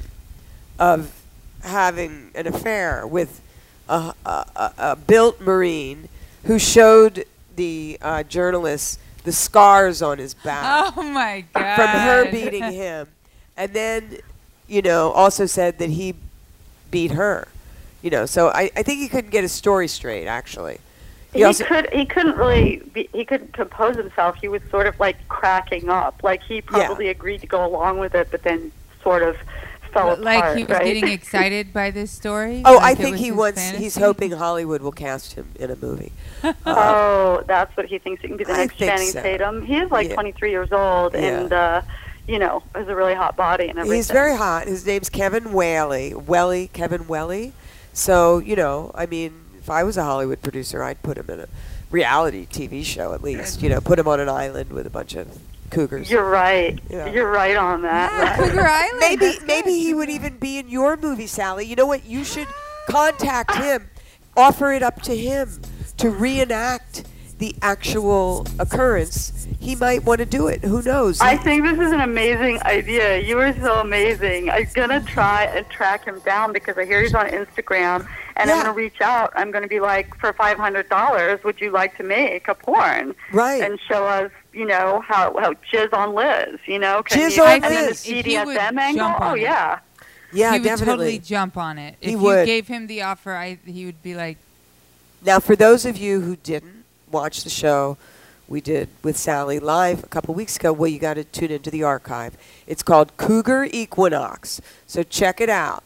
of having an affair with a, a, a, a built Marine who showed the uh, journalists the scars on his back Oh my God! from her beating him, and then, you know, also said that he beat her. You know, so I, I think he couldn't get his story straight. Actually, He, he could. He couldn't really. Be, he couldn't compose himself. He was sort of like cracking up. Like he probably Yeah. agreed to go along with it, but then sort of fell like apart. he was right? getting excited by this story. Oh, Like I it think was he his wants. fantasy? He's hoping Hollywood will cast him in a movie. Uh, Oh, that's what he thinks he can be the I next think Channing so. Tatum. He is like Yeah. twenty-three years old, Yeah. and uh, you know, has a really hot body and everything. He's very hot. His name's Kevin Whaley. Welly, Kevin Welly. So, you know, I mean, if I was a Hollywood producer, I'd put him in a reality T V show at least. You know, put him on an island with a bunch of cougars. You're right. Yeah. You're right on that. Yeah, Cougar Island. Maybe that's good. maybe he would even be in your movie, Sally. You know what? You should contact him. Offer it up to him to reenact the actual occurrence. He might want to do it. Who knows? I think this is an amazing idea. You are so amazing. I'm gonna try and track him down because I hear he's on Instagram, and Yeah. I'm gonna reach out. I'm gonna be like, for five hundred dollars, would you like to make a porn Right. and show us, you know, how how jizz on Liz? You know, can Jizz you, on and then the Liz. He would B D S M angle. jump on Oh it. yeah. yeah, he would definitely. totally jump on it. If He you would. gave him the offer, I he would be like, Now, for those of you who didn't watch the show we did with Sally live a couple weeks ago, well, you got to tune into the archive. It's called Cougar Equinox. So check it out.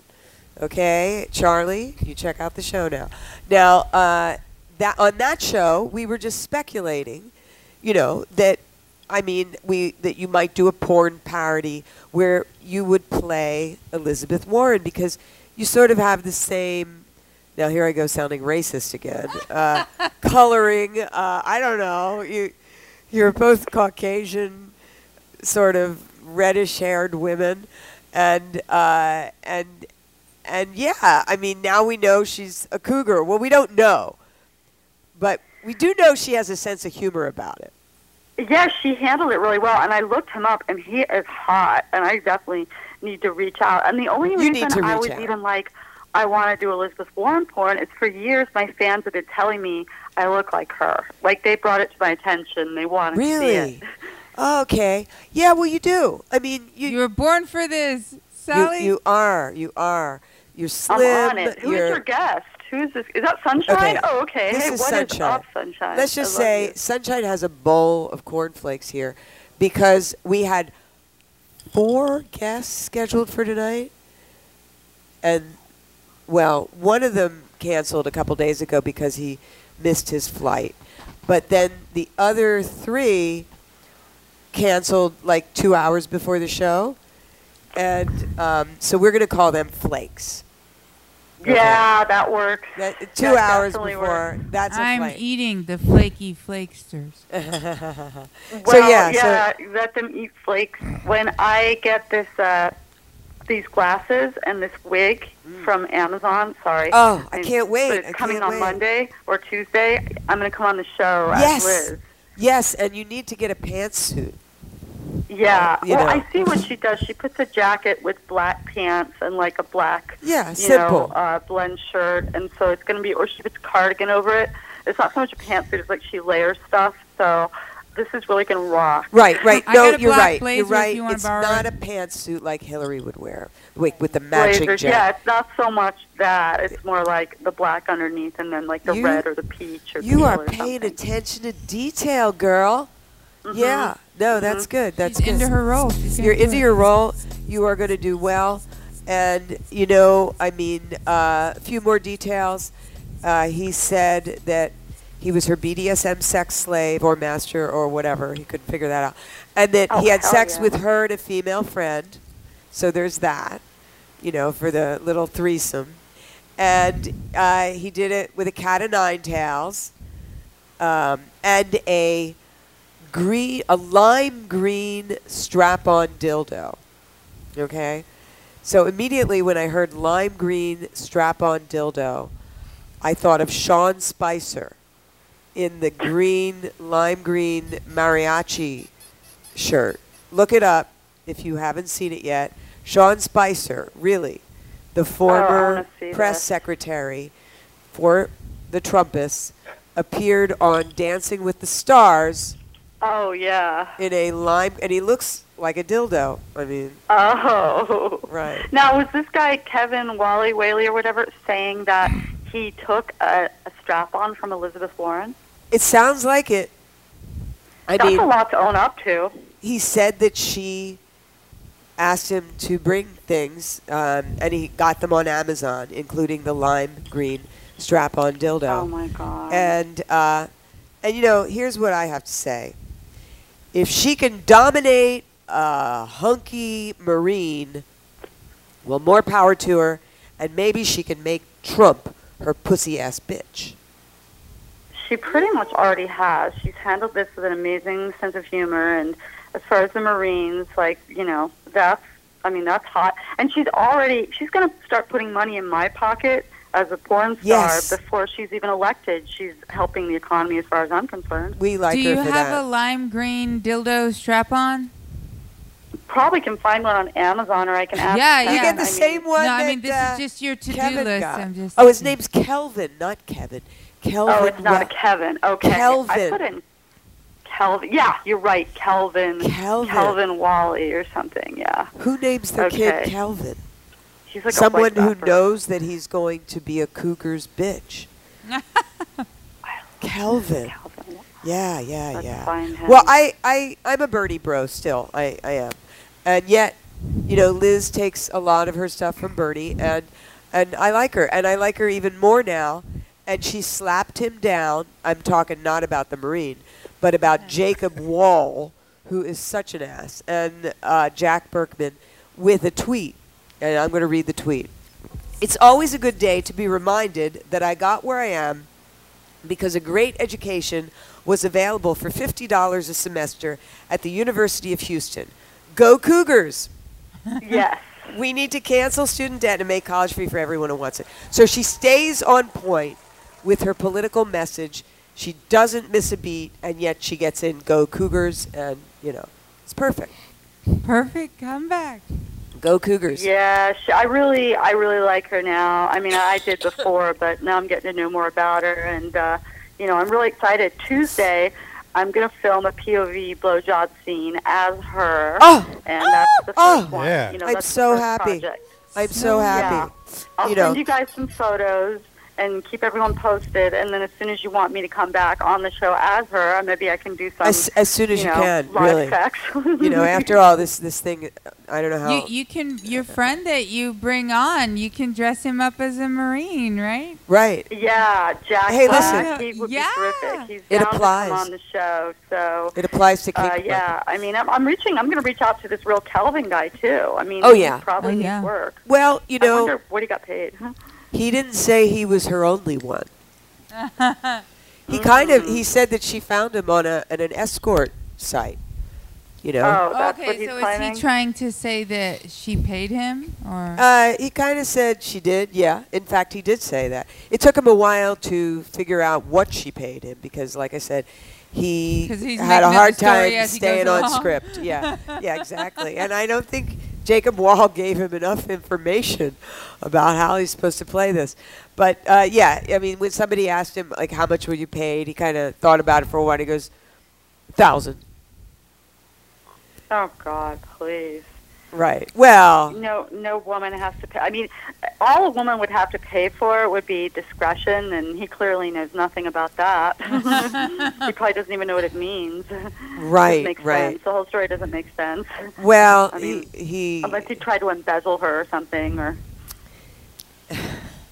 Okay, Charlie, you check out the show now. Now, uh, that on that show, we were just speculating, you know, that I mean, we that you might do a porn parody where you would play Elizabeth Warren because you sort of have the same. Now here I go sounding racist again. Uh, coloring, uh, I don't know. You, you're both Caucasian, sort of reddish-haired women, and uh, and and yeah. I mean, now we know she's a cougar. Well, we don't know, but we do know she has a sense of humor about it. Yes, she handled it really well, and I looked him up, and he is hot, and I definitely need to reach out. And the only You reason need to I reach was out. even like, I want to do Elizabeth Warren porn is for years my fans have been telling me I look like her. Like, they brought it to my attention. They wanted to see Really? it. Okay. Yeah. Well, you do. I mean, you "You were born for this, you, Sally." you are. You are. You're slim. I'm on it. Who is you're, your guest? Who is this? Is that Sunshine? Okay, Oh, okay. this Hey, is what is Sunshine. up, Sunshine? Let's just I love say you. Sunshine has a bowl of cornflakes here because we had four guests scheduled for tonight. And, well, one of them canceled a couple days ago because he missed his flight. But then the other three canceled like two hours before the show. And um, so we're going to call them Flakes. Yeah, that works. That, two That hours definitely before. works. That's a I'm flake. eating the flaky flakesters. Well, so yeah, yeah, let them eat flakes. When I get this, uh, these glasses and this wig from Amazon, sorry. Oh, I can't wait. But it's I coming can't on wait. Monday or Tuesday. I'm going to come on the show Yes. as Liz. Yes, and you need to get a pantsuit. Yeah. You well, know. I see what she does. She puts a jacket with black pants and like a black, Yeah, you simple. know, uh, blend shirt, and so it's going to be, or she puts a cardigan over it. It's not so much a pantsuit; it's like she layers stuff. So this is really going to rock. Right, right. I No, got a you're black right. blazer You're if right. you wanna It's borrow not it. a pantsuit like Hillary would wear, with with the matching Blazers, jacket. yeah, it's not so much that. It's more like the black underneath, and then like the You- red or the peach or You teal are or paying something. attention to detail, girl. Mhm. Yeah. No, that's good. That's She's good. into her role. She's gonna You're do into it. your role. You are going to do well. And, you know, I mean, uh, a few more details. Uh, he said that he was her B D S M sex slave or master or whatever. He couldn't figure that out. And that Oh, he had hell sex yeah. with her and a female friend. So there's that, you know, for the little threesome. And uh, he did it with a cat of nine tails um, and a green, a lime green strap-on dildo. Okay? So immediately when I heard lime green strap-on dildo, I thought of Sean Spicer in the green, lime green mariachi shirt. Look it up if you haven't seen it yet. Sean Spicer, really, the former wanna see press this. secretary for the Trumpists, appeared on Dancing with the Stars Oh, yeah. in a lime, and he looks like a dildo. I mean, Oh. right. Now, was this guy Kevin Wally Whaley or whatever saying that he took a, a strap-on from Elizabeth Warren? It sounds like it. I That's mean, a lot to own up to. he said that she asked him to bring things, um, and he got them on Amazon, including the lime green strap-on dildo. Oh, my God. And uh, and you know, here's what I have to say: if she can dominate a hunky Marine, well, more power to her, and maybe she can make Trump her pussy-ass bitch. She pretty much already has. She's handled this with an amazing sense of humor. And as far as the Marines, like, you know, that's, I mean, that's hot. And she's already, she's going to start putting money in my pocket as a porn star Yes. before she's even elected. She's helping the economy as far as I'm concerned. We like Do her you for have that. a lime green dildo strap on? Probably can find one on Amazon, or I can ask. Yeah, them. you get the I mean, same one. no, I that, mean this uh, is just your to-do Kevin list. got. I'm just. Oh, his name's Kelvin, not Kevin. Kelvin. Oh, it's not a Wa- Kevin. Okay. I Kelvin. put in Kelvin. Yeah, you're right. Kelvin. Kelvin. Kelvin Wally or something. Yeah. Who names their Okay. kid Kelvin? He's like Someone a white who rapper. knows that he's going to be a cougar's bitch. Kelvin. Kelvin. Yeah, yeah, Let's yeah. find him. Well, I, I, I'm a Bernie bro still. I, I am. And yet, you know, Liz takes a lot of her stuff from Bernie, and, and I like her. And I like her even more now. And she slapped him down. I'm talking not about the Marine, but about Jacob Wall, who is such an ass, and uh, Jack Berkman with a tweet. And I'm going to read the tweet. It's always a good day to be reminded that I got where I am because a great education was available for fifty dollars a semester at the University of Houston. Go Cougars! Yes. We need to cancel student debt and make college free for everyone who wants it. So she stays on point with her political message. She doesn't miss a beat, and yet she gets in Go Cougars, and, you know, it's perfect. Perfect comeback. Go Cougars. Yeah, she, I really, I really like her now. I mean, I did before, but now I'm getting to know more about her, and uh, you know, I'm really excited. Tuesday, I'm gonna film a P O V blowjob scene as her, Oh! and that's the first Oh! one. Yeah. You know, I'm that's the so first happy. project. I'm so happy. Yeah. I'll You know. send you guys some photos and keep everyone posted, and then as soon as you want me to come back on the show as her, maybe I can do some. As, as soon as you, know, can, live really. sex. You know, after all this, this thing, I don't know how. You you can your friend that you bring on. You can dress him up as a Marine, right? Right. Yeah, Jack Hey, Black, listen. he would Yeah. be terrific. He's It down to applies. come on the show. So, It applies to uh, Kink yeah, I mean, I'm, I'm reaching. I'm going to reach out to this real Kelvin guy too. I mean, Oh, he yeah. probably Oh, needs yeah. work. Well, you I know, wonder what he got paid. he didn't say he was her only one. He kind of he said that she found him on a on an escort site. You know, Oh, that's what Okay, he's so claiming. is he trying to say that she paid him, or uh, he kind of said she did. Yeah, in fact, he did say that. It took him a while to figure out what she paid him because, like I said, he 'Cause he's had a making up hard the story time as he staying goes on along. script. Yeah, yeah, exactly. And I don't think Jacob Wall gave him enough information about how he's supposed to play this. But uh, yeah, I mean, when somebody asked him like, "How much were you paid?" he kind of thought about it for a while. He goes, thousand. Oh God, please. Right. Well, No, no woman has to pay. I mean, all a woman would have to pay for would be discretion, and he clearly knows nothing about that. He probably doesn't even know what it means. right, Doesn't make right. sense. The whole story doesn't make sense. Well, I mean, he, he Unless he tried to embezzle her or something, or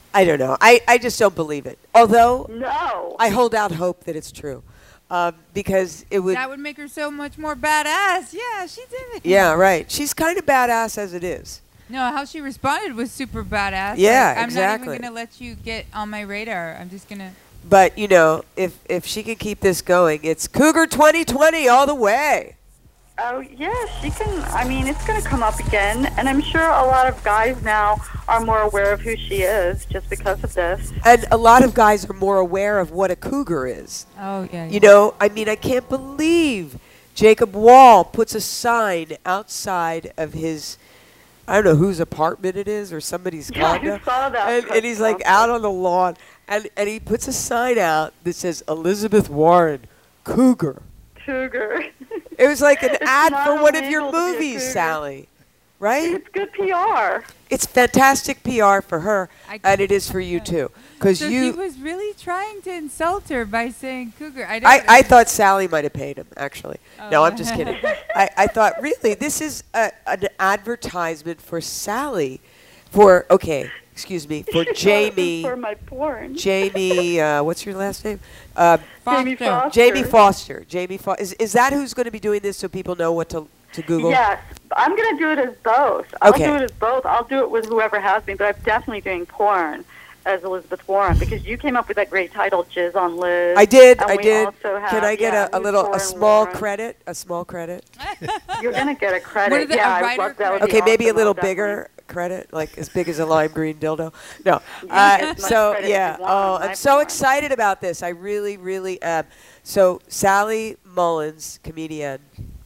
I don't know. I, I just don't believe it. Although No. I hold out hope that it's true, um, because it would. That would make her so much more badass. Yeah, she did it. Yeah, right. She's kind of badass as it is. No, how she responded was super badass. Yeah, like, I'm exactly. not even gonna let you get on my radar. I'm just gonna. But you know, if if she can keep this going, it's Cougar twenty twenty all the way. Oh, yeah, she can. I mean, it's going to come up again. And I'm sure a lot of guys now are more aware of who she is just because of this. And a lot of guys are more aware of what a cougar is. Oh yeah. You know, I mean, I can't believe Jacob Wall puts a sign outside of his, I don't know whose apartment it is or somebody's Yeah, I condo. saw that And, and he's like post. out on the lawn, and, and he puts a sign out that says Elizabeth Warren, cougar. Cougar. It was like an It's ad not for one of your illegal to be a movies, cougar. Sally. Right? It's good P R. It's fantastic P R for her, I- and it is for you too. Because So he you, was really trying to insult her by saying cougar. I, don't I, I thought Sally might have paid him, actually. No, Oh. I'm just kidding. I, I thought, really, this is a, an advertisement for Sally, for, okay, excuse me, for Jamie, For my porn. Jamie, uh, what's your last name? Uh, Jamie Foster. Foster. Jamie Foster. Jamie Foster. Is, is that who's going to be doing this so people know what to, to Google? Yes. I'm going to do it as both. I'll Okay. do it as both. I'll do it with whoever has me, but I'm definitely doing porn as Elizabeth Warren because you came up with that great title, Jizz on Liz. I did, And I we did. also have, Can I get yeah, a, a Liz little, a Warren small Warren. credit? A small credit? You're going to get a credit. What are the- yeah, a I writer love that. would be Okay, maybe a awesome. little I'll definitely- bigger credit, like as big as a lime green dildo. No. You Uh, get as much so credit as yeah. you want Oh, on I'm my so porn. excited about this. I really, really am. So Sally Mullins, comedian,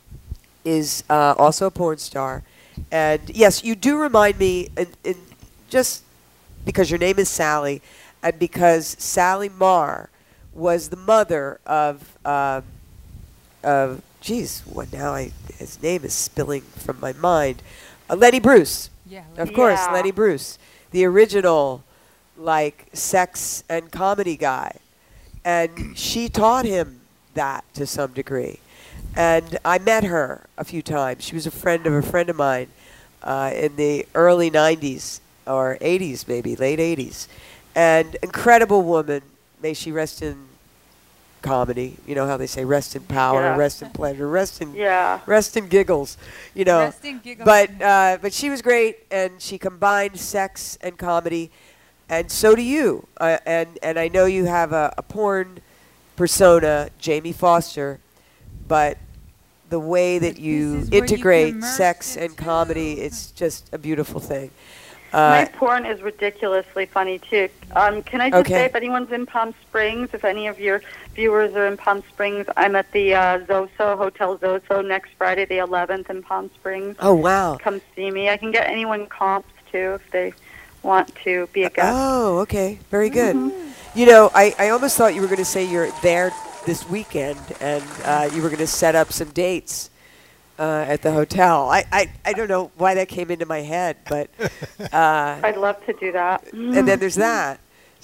is uh, also a porn star, and yes, you do remind me, in, in just because your name is Sally, and because Sally Marr was the mother of. Um, of geez, what now? I his name is spilling from my mind. Uh, Lenny Bruce, Yeah. of course, Yeah. Lenny Bruce, the original, like sex and comedy guy, and she taught him that to some degree. And I met her a few times. She was a friend of a friend of mine uh, in the early nineties or eighties, maybe late eighties, and incredible woman. May she rest in comedy. You know how they say rest in power, Yeah. rest in pleasure, rest in Yeah. rest in giggles. You know, Rest in giggles. but uh, but she was great, and she combined sex and comedy, and so do you. Uh, and and I know you have a, a porn persona, Jamie Foster, but the way that But you this is where you integrate can merge sex the and comedy, two. it's just a beautiful thing. My Uh, porn is ridiculously funny too. Um, can I just Okay. say, if anyone's in Palm Springs, if any of your viewers are in Palm Springs, I'm at the uh, Zoso Hotel Zoso next Friday, the eleventh, in Palm Springs. oh wow. Come see me. I can get anyone comps too if they want to be a guest. Oh, okay. Very good. Mm-hmm. You know, I, I almost thought you were going to say you're there this weekend and uh, you were going to set up some dates uh, at the hotel. I, I, I don't know why that came into my head, but uh, I'd love to do that. and then there's that.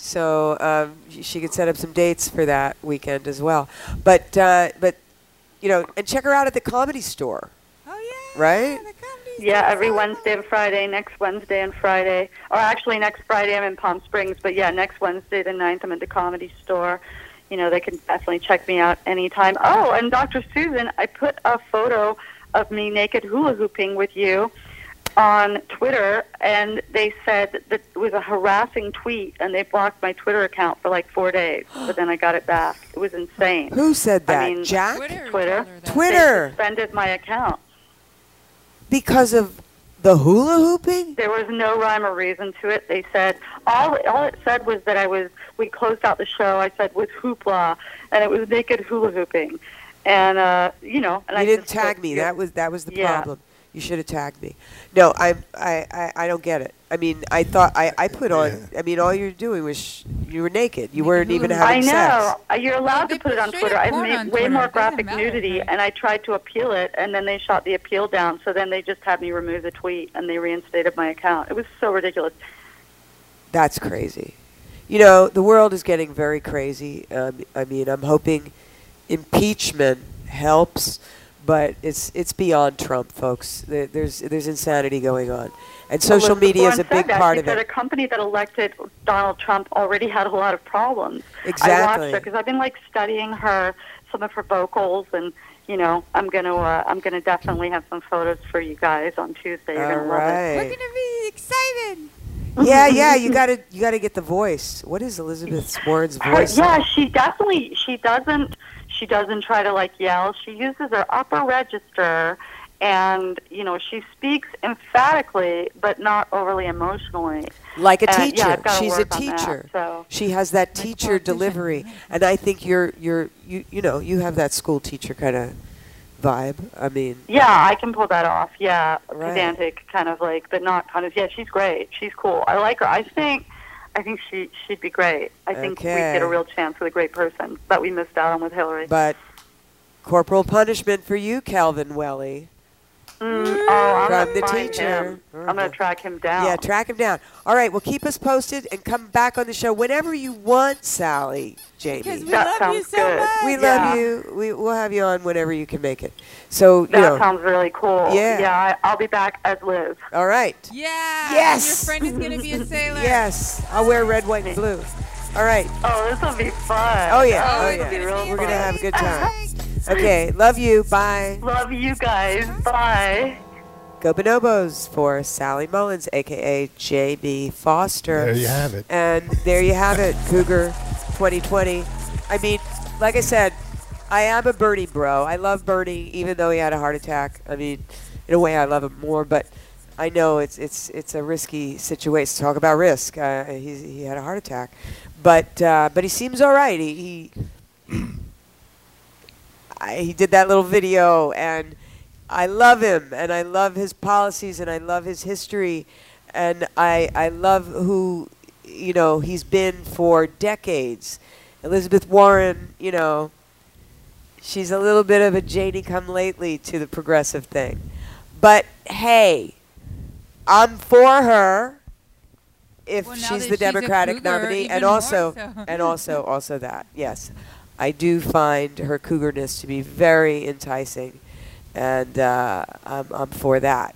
So um, sh- she could set up some dates for that weekend as well. But uh, but you know, and check her out at the Comedy Store, oh yeah. right? The comedy Yeah, store. every Wednesday and Friday, next Wednesday and Friday. Or actually, next Friday I'm in Palm Springs, but yeah, next Wednesday the ninth I'm at the Comedy Store. You know, they can definitely check me out anytime. Oh, and Doctor Susan, I put a photo of me naked hula hooping with you on Twitter, and they said that it was a harassing tweet, and they blocked my Twitter account for like four days, but then I got it back. It was insane. Who said I that? mean, Jack? Twitter. Twitter. told her that. Twitter. They suspended my account. Because of the hula hooping? There was no rhyme or reason to it. They said all all it said was that I was. We closed out the show. I said with hoopla, and it was naked hula hooping, and uh, you know. And You I didn't just tag put- me. That was that was the Yeah. problem. You should have tagged me. No, I, I, I, I don't get it. I mean, I thought I, I put on. I mean, all you were doing was sh- you were naked. You weren't even I I having know. sex. Uh, You're allowed They to put it put on straight Twitter. up I've porn made on way Twitter. more It doesn't graphic matter, nudity, right? and I tried to appeal it, and then they shot the appeal down. So then they just had me remove the tweet, and they reinstated my account. It was so ridiculous. That's crazy. You know, the world is getting very crazy. Um, I mean, I'm hoping impeachment helps, but it's it's beyond Trump, folks. There, there's there's insanity going on, and social Elizabeth media is a Warren big said that. part she of said it. a company that elected Donald Trump already had a lot of problems. I Exactly. watched her because I've been like studying her, some of her vocals, and you know, I'm gonna uh, I'm gonna definitely have some photos for you guys on Tuesday. You're All gonna love it. right. We're gonna be excited. Yeah, yeah. You gotta you gotta get the voice. What is Elizabeth Warren's Her- voice? yeah, she definitely she doesn't she doesn't try to like yell. She uses her upper register, and you know she speaks emphatically but not overly emotionally. Like a And, teacher. yeah, I've gotta She's a work on that, teacher. so. She has that teacher politician. delivery, and I think you're you're you you know you have that school teacher kind of vibe. I mean, Yeah, I can pull that off. Yeah, Right. pedantic, kind of like, but not kind of. Yeah, she's great. She's cool. I like her. I think, I think she she'd be great. I think we'd Okay. get a real chance with a great person that we missed out on with Hillary. but corporal punishment for you, Calvin Welly. Mm, oh, I'm From gonna the find teacher. him. I'm gonna track him down. Yeah, track him down. All right, well, keep us posted and come back on the show whenever you want, Sally, Because Jamie. we That love you sounds so good. much. We Yeah. love you. We, we'll have you on whenever you can make it. So, you that know, sounds really cool. Yeah. Yeah, I, I'll be back as Liz. all right. Yeah. Yes. Your friend is gonna be a sailor. Yes, I'll wear red, white, and blue. All right. Oh, this will be fun. Oh, yeah. Oh, Oh, it'll yeah. be real We're going to fun. have a good time. Okay, love you. Bye. Love you guys. Bye. Go Bonobos for Sally Mullins, a k a. J B. Foster. There you have it. And there you have it, Cougar twenty twenty. I mean, like I said, I am a Bernie bro. I love Bernie, even though he had a heart attack. I mean, in a way, I love him more, but I know it's it's it's a risky situation. Talk about risk. Uh, he's, he had a heart attack, but uh, but he seems all right. He he, I, he did that little video, and I love him, and I love his policies, and I love his history, and I I love who you know he's been for decades. Elizabeth Warren, you know, she's a little bit of a Janie come lately to the progressive thing, but hey, I'm for her if Well, now she's that the she's a Democratic cougar, nominee, even and more also so. and also also that yes, I do find her cougarness to be very enticing, and uh, I'm I'm for that.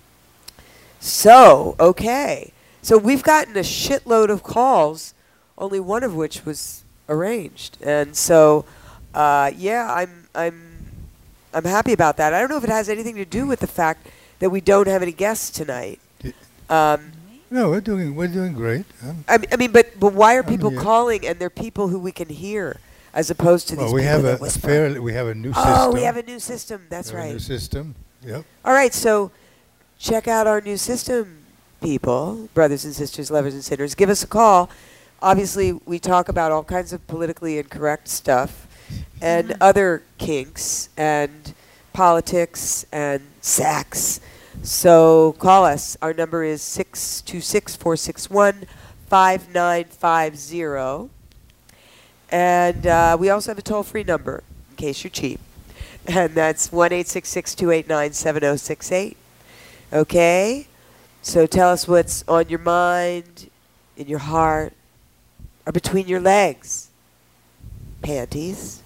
So okay, so we've gotten a shitload of calls, only one of which was arranged, and so uh, yeah, I'm I'm I'm happy about that. I don't know if it has anything to do with the fact that we don't have any guests tonight. Um, No, we're doing we're doing great. Um, I mean, I mean, but but why are Um, people yeah. calling? And they're people who we can hear, as opposed to these well, we people have that a, a whisper. fairly we have a new system. Oh, we have a new system. That's We have a right. new system. Yep. All right, so check out our new system, people, brothers and sisters, lovers and sinners. Give us a call. Obviously, we talk about all kinds of politically incorrect stuff and other kinks and politics and sex. So call us. Our number is six two six, four six one, five nine five zero. And uh, we also have a toll-free number, in case you're cheap. And that's one eight six six, two eight nine, seven zero six eight. Okay? So tell us what's on your mind, in your heart, or between your legs. Panties?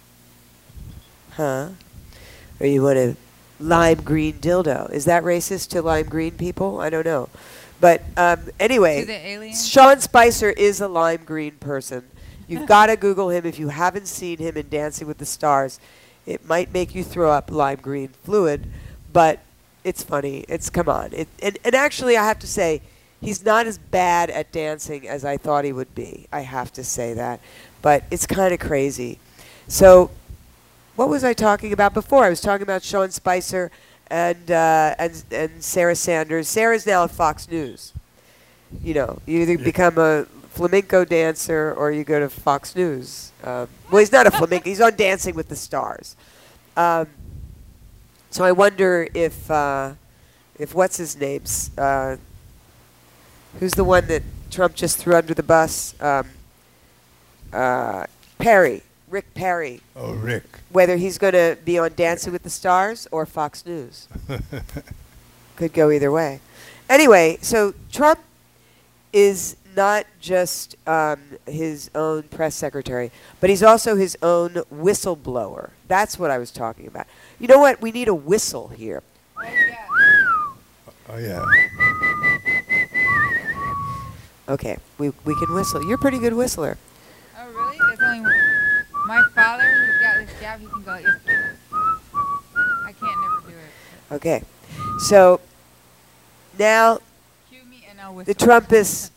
Huh? Or you want a lime green dildo? Is that racist to lime green people? I don't know. But um, anyway, To the aliens? Sean Spicer is a lime green person. You've got to Google him if you haven't seen him in Dancing with the Stars. It might make you throw up lime green fluid, but it's funny. It's come on. It, and, and actually, I have to say, he's not as bad at dancing as I thought he would be. I have to say that. But it's kind of crazy. So what was I talking about before? I was talking about Sean Spicer and uh, and and Sarah Sanders. Sarah's now at Fox News. You know, you either Yeah. become a flamenco dancer or you go to Fox News. Um, well, he's not a flamenco. He's on Dancing with the Stars. Um, so I wonder if uh, if what's his name's uh, who's the one that Trump just threw under the bus? Um, uh, Perry, Rick Perry. Oh, Rick. Whether he's going to be on Dancing with the Stars or Fox News. Could go either way. Anyway, so Trump is not just um, his own press secretary, but he's also his own whistleblower. That's what I was talking about. You know what? We need a whistle here. Oh, yeah. Oh yeah. Okay, we we can whistle. You're a pretty good whistler. Oh, really? That's only one. My father, he's got this job, he can go like this. I can't never do it. Okay, so now Cue me and I'll the whistle. Trumpist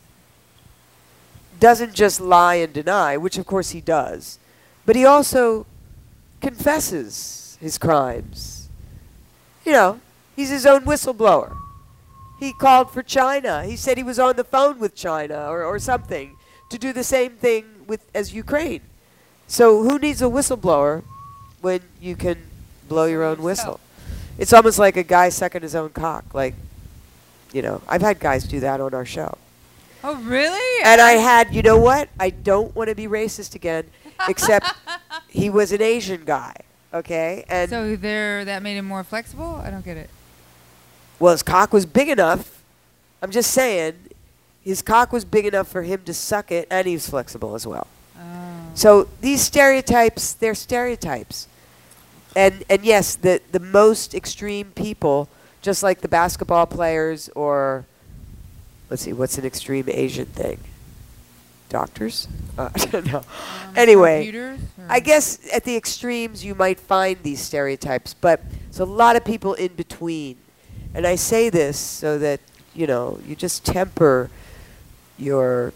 doesn't just lie and deny, which of course he does, but he also confesses his crimes. You know, he's his own whistleblower. He called for China. He said he was on the phone with China or, or something to do the same thing with as Ukraine. So who needs a whistleblower when you can blow your own whistle? It's almost like a guy sucking his own cock. Like, you know, I've had guys do that on our show. Oh, really? And I had, you know what? I don't want to be racist again, except he was an Asian guy, okay? And So there, that made him more flexible? I don't get it. well, his cock was big enough. I'm just saying, his cock was big enough for him to suck it, and he was flexible as well. Oh. So these stereotypes, they're stereotypes. And and yes, the, the most extreme people, just like the basketball players or, let's see, what's an extreme Asian thing? Doctors? Uh, I don't know. Um, Anyway, computers, or- I guess at the extremes you might find these stereotypes, but there's a lot of people in between. And I say this so that, you know, you just temper your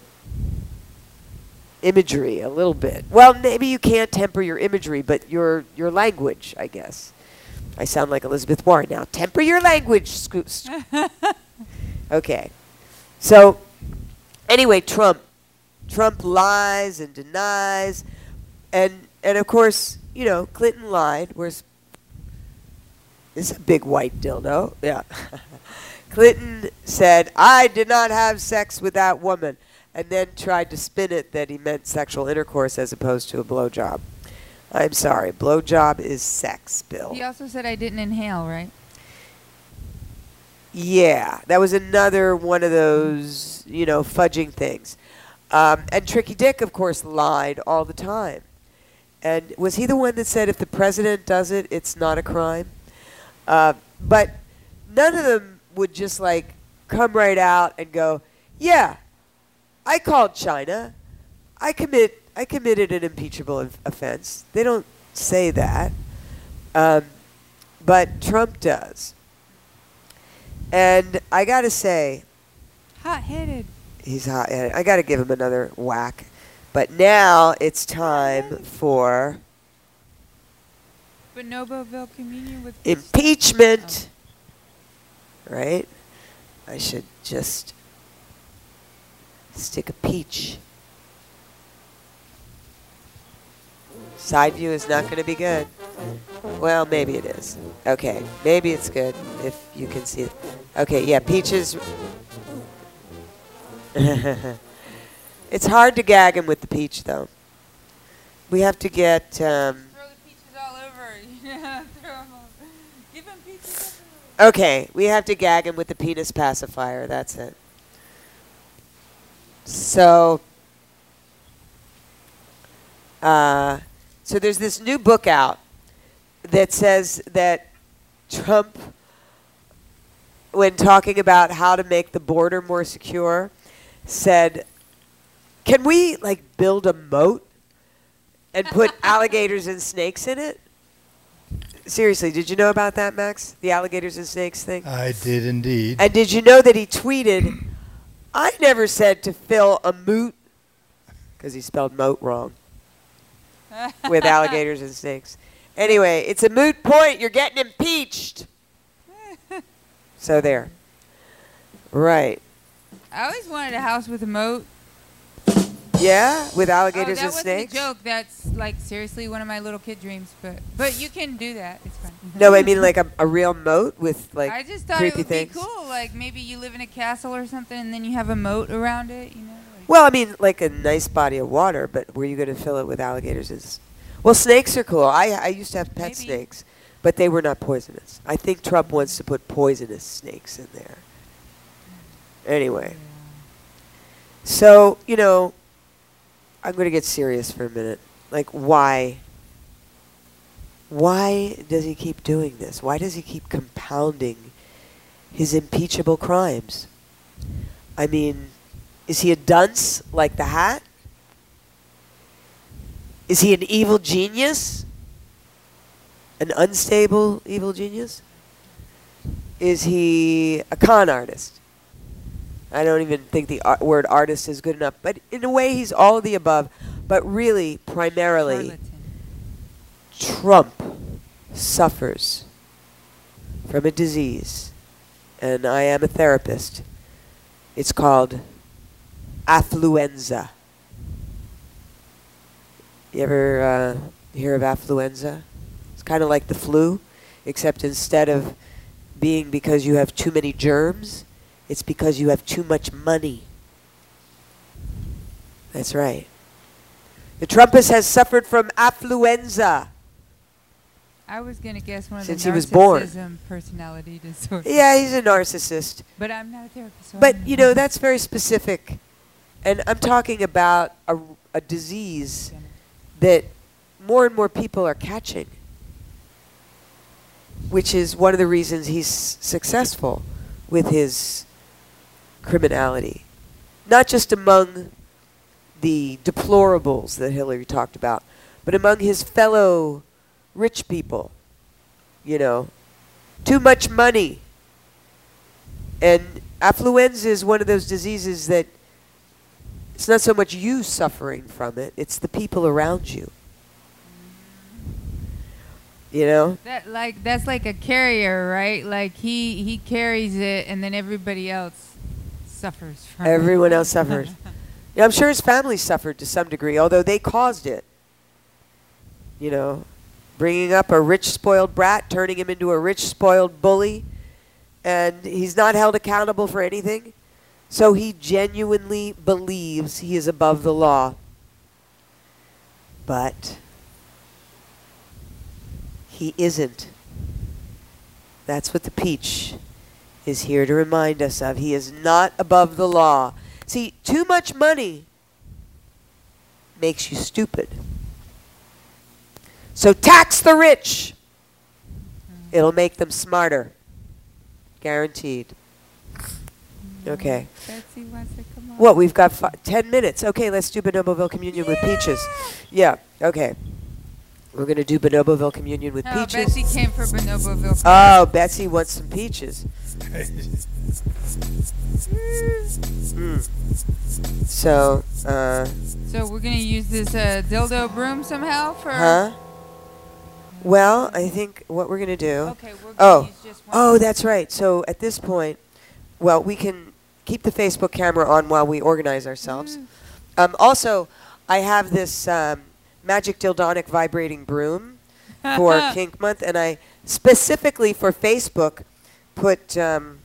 imagery a little bit. Well, maybe you can't temper your imagery, but your your language, I guess. I sound like Elizabeth Warren now. Temper your language. Sco- sc- okay. So, anyway, Trump. Trump lies and denies. And, and of course, you know, Clinton lied. Where's this is a big white dildo. Yeah. Clinton said, I did not have sex with that woman, and then tried to spin it that he meant sexual intercourse as opposed to a blowjob. I'm sorry. Blowjob is sex, Bill. He also said I didn't inhale, right? Yeah, that was another one of those, you know, fudging things. Um, and Tricky Dick, of course, lied all the time. And was he the one that said if the president does it, it's not a crime? Uh, but none of them would just, like, come right out and go, yeah, I called China. I commit. I committed an impeachable of- offense. They don't say that. Um, but Trump does. And I got to say, Hot-headed. he's hot. I got to give him another whack. But now it's time for Bonoboville communion with impeachment. Right? I should just stick a peach. Side view is not going to be good. Well, maybe it is. Okay, maybe it's good if you can see it. Okay, yeah, peaches. It's hard to gag him with the peach, though. We have to get. Um, Throw the peaches all over. Yeah, throw 'em all. Give him peaches everywhere. okay, we have to gag him with the penis pacifier. That's it. So. Uh, so there's this new book out that says that Trump, when talking about how to make the border more secure, said, can we, like, build a moat and put alligators and snakes in it? Seriously, did you know about that, Max? The alligators and snakes thing? I did indeed. And did you know that he tweeted, I never said to fill a moot, because he spelled moat wrong, with alligators and snakes. Anyway, it's a moot point. You're getting impeached. So there. Right. I always wanted a house with a moat. Yeah, with Oh, alligators that and wasn't snakes? a joke. That's like seriously one of my little kid dreams. But but you can do that. It's fine. No, I mean like a, a real moat with like I just thought it creepy would things. be cool. Like maybe you live in a castle or something, and then you have a moat around it. You know. Like Well, I mean like a nice body of water, but were you going to fill it with alligators? Is well, snakes are cool. I I used to have pet Maybe. snakes, but they were not poisonous. I think Trump wants to put poisonous snakes in there. Anyway, So, you know, I'm going to get serious for a minute. Like, why? Why does he keep doing this? Why does he keep compounding his impeachable crimes? I mean, is he a dunce like the Hat? Is he an evil genius? An unstable evil genius? Is he a con artist? I don't even think the ar- word artist is good enough. But in a way, he's all of the above. But really, primarily, Charlatan. Trump suffers from a disease. And I am a therapist. It's called affluenza. You ever uh, hear of affluenza? It's kind of like the flu, except instead of being because you have too many germs, it's because you have too much money. That's right. The Trumpist has suffered from affluenza. I was gonna guess one of Since the he was born. narcissism personality disorder. Yeah, he's a narcissist. But I'm not a therapist. So I But, don't you know, that's very specific. And I'm talking about a, a disease that more and more people are catching, which is one of the reasons he's successful with his criminality. Not just among the deplorables that Hillary talked about, but among his fellow rich people. You know, too much money. And affluenza is one of those diseases that it's not so much you suffering from it, it's the people around you. You know? That like that's like a carrier, right? Like he he carries it, and then everybody else suffers from it. Everyone else suffers. Yeah, I'm sure his family suffered to some degree, although they caused it. You know, bringing up a rich, spoiled brat, turning him into a rich, spoiled bully, and he's not held accountable for anything. So he genuinely believes he is above the law. But he isn't. That's what the peach is here to remind us of. He is not above the law. See, too much money makes you stupid. So tax the rich. It'll make them smarter. Guaranteed. Okay. Betsy wants to come on. What, we've got fi- ten minutes. Okay, let's do Bonoboville Communion with Peaches. Yeah, okay. We're going to do Bonoboville Communion with No, Peaches. Betsy came for Bonoboville. Oh, Betsy wants some peaches. Mm. So, uh, So we're gonna use this uh, dildo broom somehow for. huh? Well, I think what we're going to do... Okay, we're gonna Oh, use just one. oh, that's right. So at this point, well, we can keep the Facebook camera on while we organize ourselves. Mm. Um, also, I have this um, Magic Dildonic vibrating broom for Kink Month, and I specifically for Facebook put um,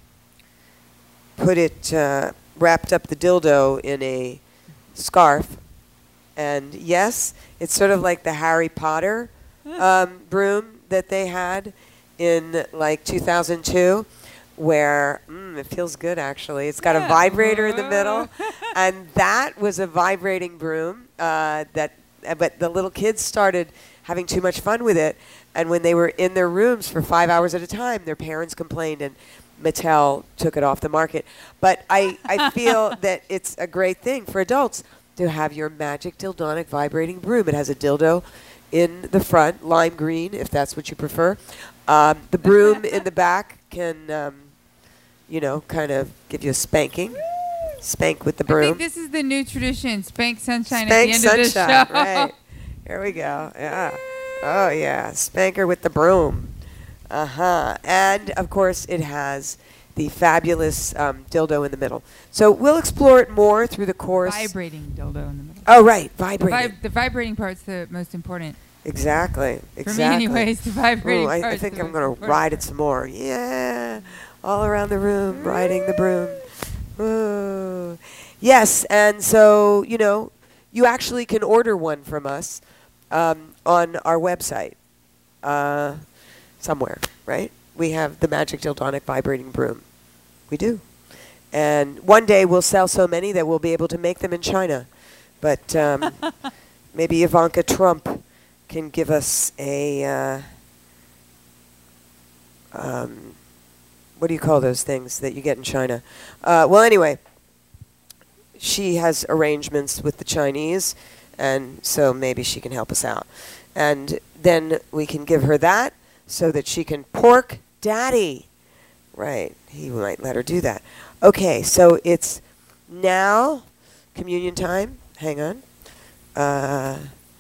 put it uh, wrapped up the dildo in a scarf, and yes, it's sort of like the Harry Potter um, broom that they had in like two thousand two, where mm, it feels good actually. It's got Yeah. a vibrator in the middle, and that was a vibrating broom uh, that. Uh, but the little kids started having too much fun with it, and when they were in their rooms for five hours at a time, their parents complained, and Mattel took it off the market. But I, I feel that it's a great thing for adults to have your Magic Dildonic vibrating broom. It has a dildo in the front, lime green, if that's what you prefer. Um, the broom in the back can, um, you know, kind of give you a spanking. Spank with the I broom. think this is the new tradition. Spank sunshine Spank at the end sunshine, of the show. right. Here we go. Yeah. Oh, yeah. Spanker with the broom. Uh-huh. And, of course, it has the fabulous um, dildo in the middle. So we'll explore it more through the course. Vibrating dildo in the middle. Oh, right. The, Vibrating. vib- the vibrating part's the most important. Exactly. For Exactly. me, anyways, the vibrating Ooh, I, I part's think the I'm most going to important ride it part. some more. Yeah. All around the room, riding the broom. Ooh. Yes, and so, you know, you actually can order one from us um, on our website uh, somewhere, right? We have the Magic Dildonic Vibrating Broom. We do. And one day we'll sell so many that we'll be able to make them in China. But um, maybe Ivanka Trump can give us a, uh, um, what do you call those things that you get in China? Uh, well, anyway, she has arrangements with the Chinese, and so maybe she can help us out. And then we can give her that so that she can pork daddy. Right, he might let her do that. Okay, so it's now communion time. Hang on. Uh,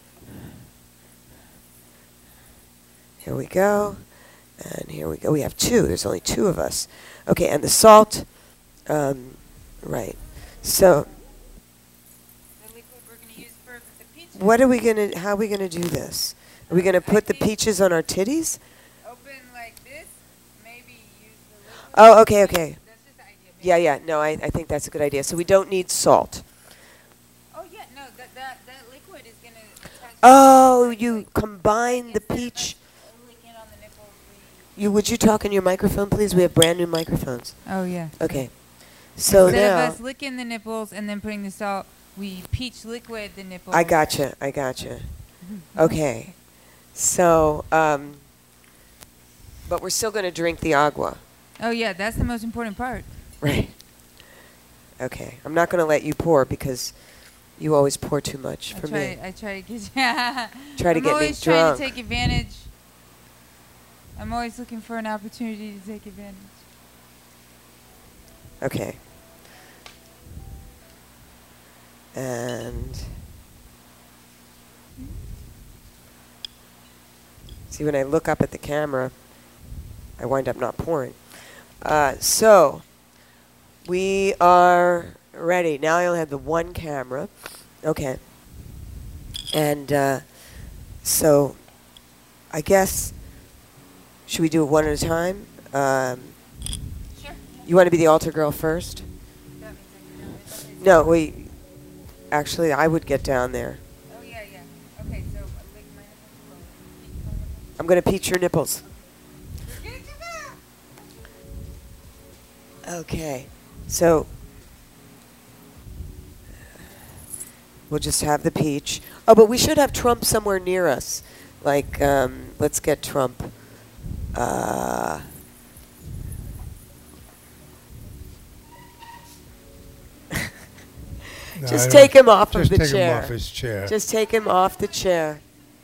here we go. And here we go. We have two. There's only two of us. Okay, and the salt. Um, right. So The liquid we're going to use for the peaches. what are we going to, how are we going to do this? Are we going to put the peaches on our titties? Open like this. Maybe use the liquid. Oh, okay, okay. That's just the idea. Yeah, yeah. No, I, I think that's a good idea. So we don't need salt. Oh yeah, no, that that, that liquid is going to attach. Oh, you combine the Instead of us peach. licking on the nipples, You would you talk in your microphone, please? We have brand new microphones. we- Oh yeah. Okay. So Instead now of us licking the nipples and then putting the salt, we peach liquid the nipples. I gotcha. I gotcha. Okay. So, um, but we're still going to drink the agua, Oh yeah, that's the most important part. right? Okay. I'm not going to let you pour because you always pour too much I for try, me. I try to get. Try to I'm get me always trying drunk. to take advantage. I'm always looking for an opportunity to take advantage. Okay. And see, when I look up at the camera, I wind up not pouring. Uh, so we are ready. Now I only have the one camera. Okay. And uh, so I guess, should we do it one at a time? Um, Sure. you want to be the altar girl first? That means I can do it. Okay, so- No, we. Actually, I would get down there. Oh yeah, yeah. Okay, so uh, lick my nipples. I'm going to peach your nipples. You're getting too fast. Okay. So we'll just have the peach. Oh, but we should have Trump somewhere near us. Like, um, let's get Trump. Uh, No, just I take don't- him off Just of the take chair. him off his chair. Just take him off the chair.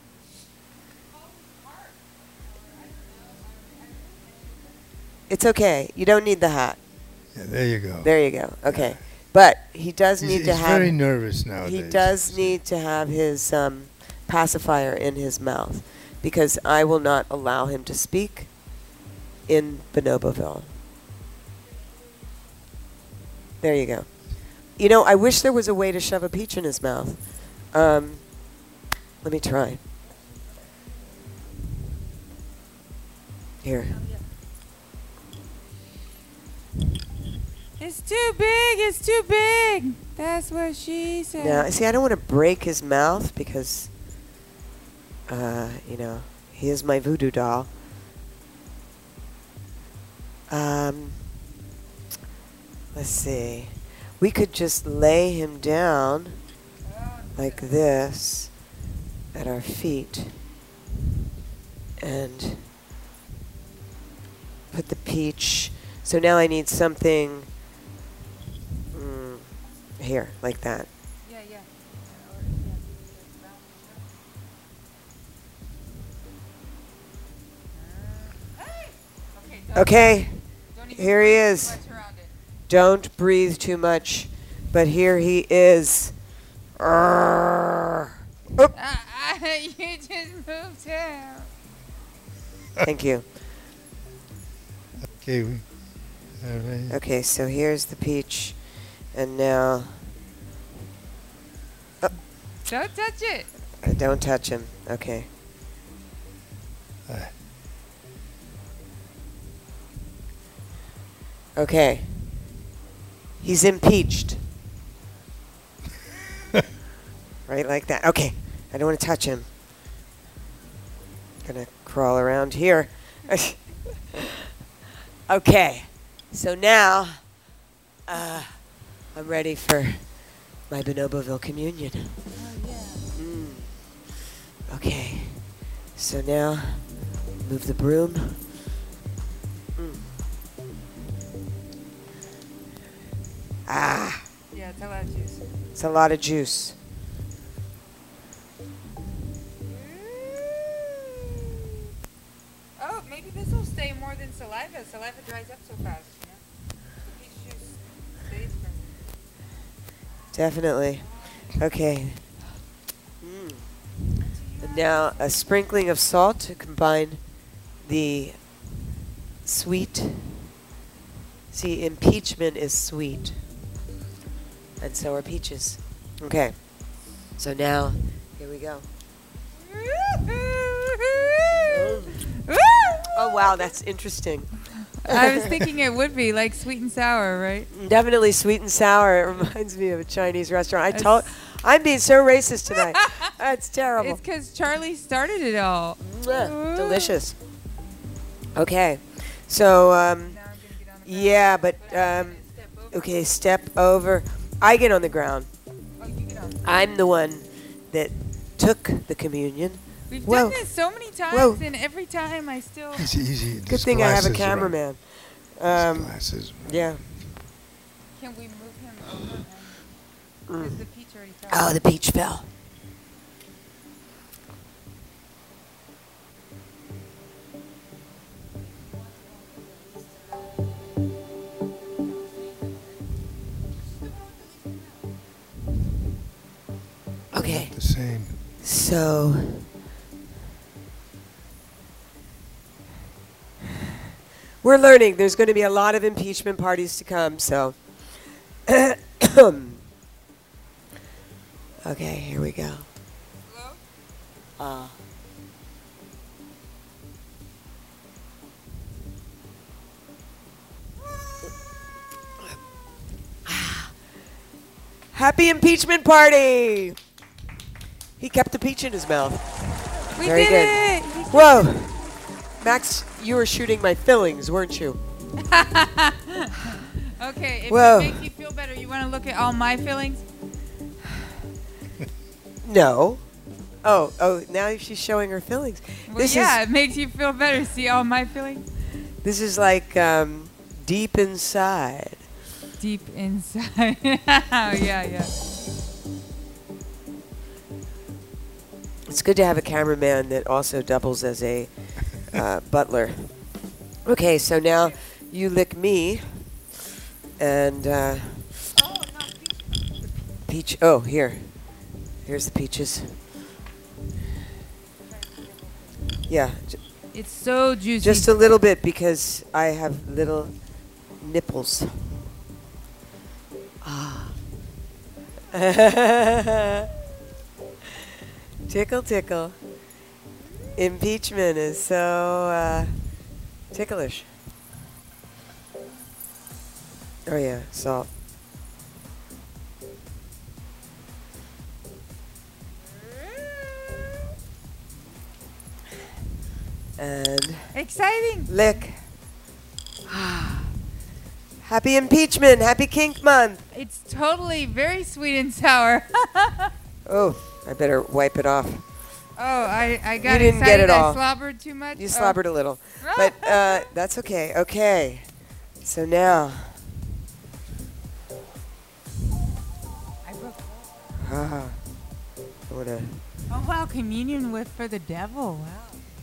It's okay. You don't need the hat. Yeah, there you go. There you go. Okay. But he does he's need he's to have. very nervous nowadays. He does need to have his um, pacifier in his mouth because I will not allow him to speak in Bonoboville. There you go. You know, I wish there was a way to shove a peach in his mouth. Um, let me try. Here. It's too big. It's too big. That's what she said. Now, see, I don't want to break his mouth because, uh, you know, he is my voodoo doll. Um, let's see. We could just lay him down like this at our feet and put the peach. So now I need something mm, here, like that. Yeah, yeah. Okay. don't- Okay, don't even here he breathe too is. much around it. Don't breathe too much, but here he is. Arrgh. Oop. Ah, ah, you just moved him. Thank you. Okay. We, all right. Okay, so here's the peach, and now Don't touch it. uh, don't touch him. Okay. Uh, Okay. He's impeached. Right like that. Okay. I don't want to touch him. Gonna crawl around here. Okay. So now Uh, I'm ready for my Bonoboville communion. Oh, yeah. Mm. Okay. So now, move the broom. Mm. Ah, Yeah, it's a lot of juice. it's a lot of juice. Oh, maybe this will stay more than saliva. Saliva dries up so fast, you know? The peach juice stays for Definitely. Okay. Mm. And now a sprinkling of salt to combine the sweet. See, impeachment is sweet. And so are peaches. Okay. So now, here we go. Oh, wow, that's interesting. I was thinking it would be like sweet and sour, right? Definitely sweet and sour. It reminds me of a Chinese restaurant. I It's- told, I'm being so racist tonight. That's terrible. It's because Charlie started it all. Mwah, delicious. Okay, so um, Now I'm gonna get on the ground. yeah, but But I'm um, gonna step over. okay, step over. I get on the ground. Oh, you get on. I'm the one that took the communion. We've Whoa. done this so many times, Whoa. and every time I still. It's easy. Good thing I have a cameraman. Um, Glasses. yeah. Can we move him over? And, Mm. Because the peach already fell. Oh, the peach fell. Okay, The same. so we're learning. There's going to be a lot of impeachment parties to come, so. Okay, here we go. Hello? Uh, Happy impeachment party! He kept the peach in his mouth. We Very did good. it! Whoa! Max, you were shooting my fillings, weren't you? Okay, if Whoa. it makes you feel better, you want to look at all my fillings? No. Oh, oh, now she's showing her fillings. Well, This yeah, is it makes you feel better. See all my fillings? this is like um, deep inside. Deep inside. yeah, yeah. It's good to have a cameraman that also doubles as a uh, butler. Okay, so now you lick me, and uh, Oh, no, peach. peach. Oh, here, here's the peaches. Yeah, j- It's so juicy. just a little bit because I have little nipples. Ah. Tickle, tickle. Impeachment is so uh, ticklish. Oh yeah, salt. And Exciting. lick. Happy impeachment. Happy kink month. It's totally very sweet and sour. Oh, I better wipe it off. Oh, I, I got didn't excited. get it all. I slobbered too much. You Oh. slobbered a little. But uh, that's okay. Okay. So now. I broke. Ah, I wanna. Oh wow, communion with for the devil. Wow.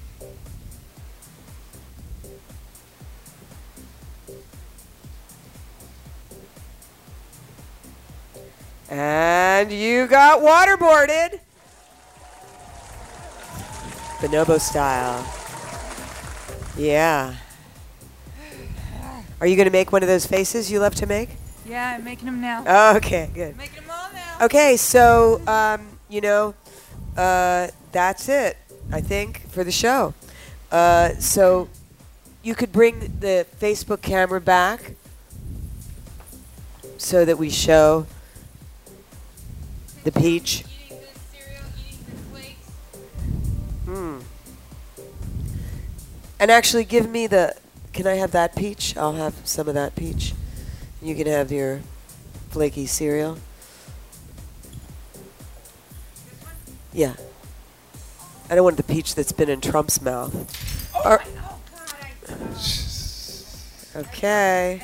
And you got waterboarded. Bonobo style. Yeah. Are you going to make one of those faces you love to make? Yeah, I'm making them now. Okay, good. Making them all now. Okay, so, um, you know, uh, that's it, I think, for the show. Uh, so you could bring the Facebook camera back so that we show the peach. Eating the cereal, eating the flakes. Mm. And actually, give me the. Can I have that peach? I'll have some of that peach. You can have your flaky cereal. Yeah. I don't want the peach that's been in Trump's mouth. Or- okay.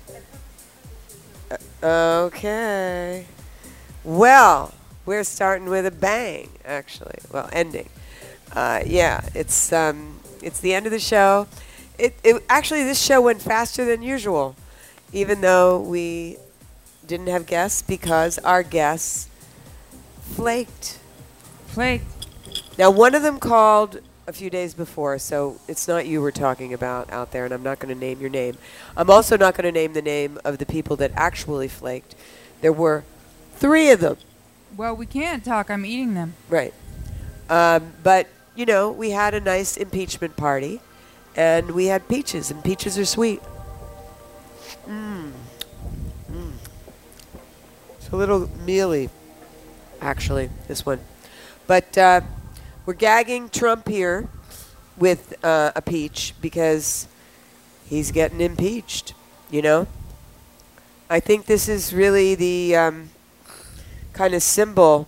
Uh, okay. Well, we're starting with a bang, actually. Well, ending. Uh, yeah, it's um, it's the end of the show. It, it actually, this show went faster than usual, even though we didn't have guests because our guests flaked. Flaked. Now, one of them called a few days before, so it's not you we're talking about out there, and I'm not going to name your name. I'm also not going to name the name of the people that actually flaked. There were three of them. Well, we can't talk. I'm eating them. Right. Um, but, you know, we had a nice impeachment party, and we had peaches, and peaches are sweet. Mmm. Mm. It's a little mealy, actually, this one. But uh, we're gagging Trump here with uh, a peach because he's getting impeached, you know? I think this is really the um, kind of symbol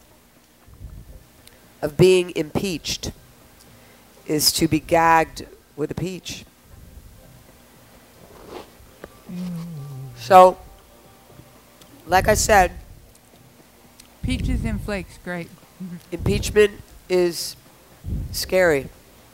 of being impeached is to be gagged with a peach. So, like I said, Peaches and flakes, great. impeachment is scary.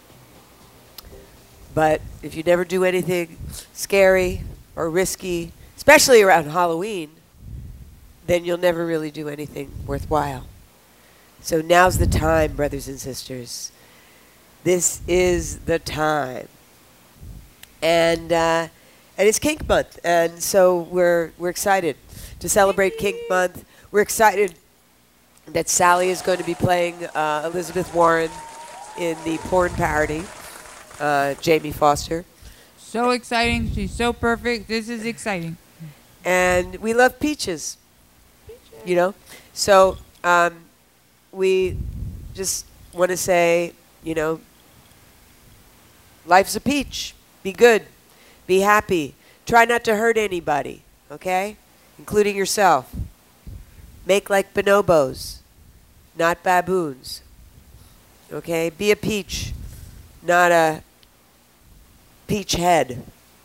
But if you never do anything scary or risky, especially around Halloween, then you'll never really do anything worthwhile. So now's the time, brothers and sisters. This is the time. And uh, and it's Kink Month, and so we're we're excited to celebrate Kink Month. We're excited that Sally is going to be playing uh, Elizabeth Warren in the porn parody, uh, Jamie Foster. So exciting. She's so perfect. This is exciting. And we love peaches, you know. So um, we just want to say, you know, life's a peach. Be good. Be happy. Try not to hurt anybody, okay? Including yourself. Make like bonobos, not baboons. Okay? Be a peach, not a peach head.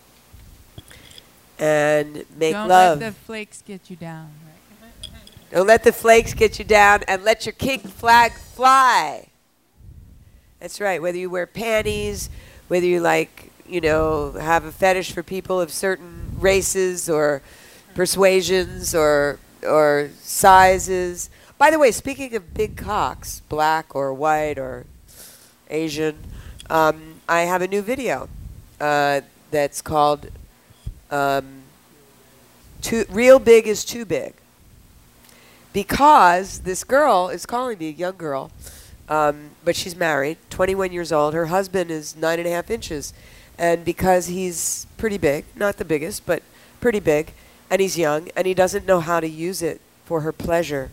And make Don't love. let the flakes get you down. Don't let the flakes get you down, and let your kink flag fly. That's right. Whether you wear panties, whether you like, you know, have a fetish for people of certain races or persuasions or or sizes. By the way, speaking of big cocks, black or white or Asian, um, I have a new video uh, that's called um, too, Real Big is Too Big. Because this girl is calling me, a young girl, um, but she's married, twenty-one years old. Her husband is nine and a half inches. And because he's pretty big, not the biggest, but pretty big, and he's young, and he doesn't know how to use it for her pleasure.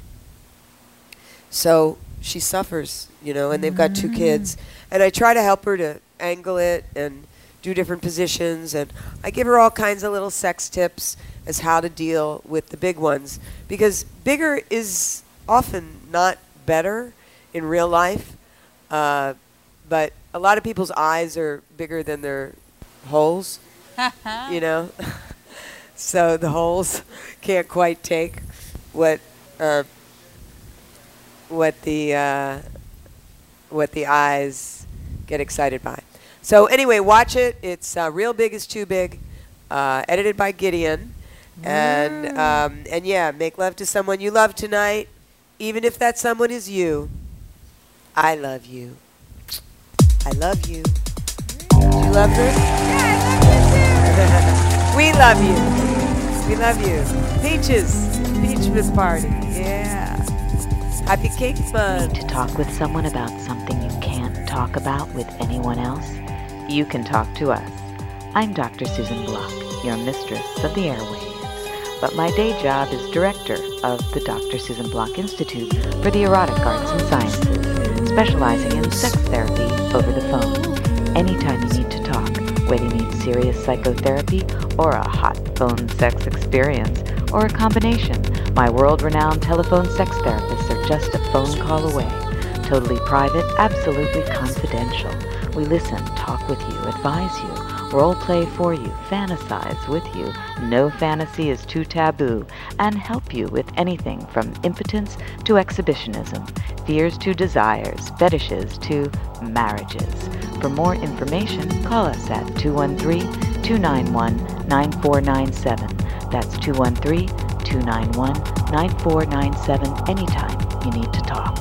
So she suffers, you know, and they've got two kids. And I try to help her to angle it and do different positions. And I give her all kinds of little sex tips as how to deal with the big ones. Because bigger is often not better in real life. Uh, but a lot of people's eyes are bigger than their holes, you know. So the holes can't quite take what uh, what the uh, what the eyes get excited by. So anyway, watch it. It's uh, Real Big is Too Big, uh, edited by Gideon, and um, and yeah, make love to someone you love tonight, even if that someone is you. I love you. I love you. Do you love her? Yeah, I love you too. We love you. We love you. Peaches. Peachmas party. Yeah. Happy Kink Month. Need to talk with someone about something you can't talk about with anyone else? You can talk to us. I'm Doctor Susan Block, your mistress of the airwaves. But my day job is director of the Doctor Susan Block Institute for the Erotic Arts and Sciences, specializing in sex therapy over the phone. Anytime you need to talk, whether you need serious psychotherapy or a hot phone phone sex experience, or a combination, my world-renowned telephone sex therapists are just a phone call away. Totally private, absolutely confidential. We listen, talk with you, advise you, role play for you, fantasize with you. No fantasy is too taboo, and help you with anything from impotence to exhibitionism, fears to desires, fetishes to marriages. For more information, call us at two one three, two nine one, nine four nine seven. That's two one three, two nine one, nine four nine seven anytime you need to talk.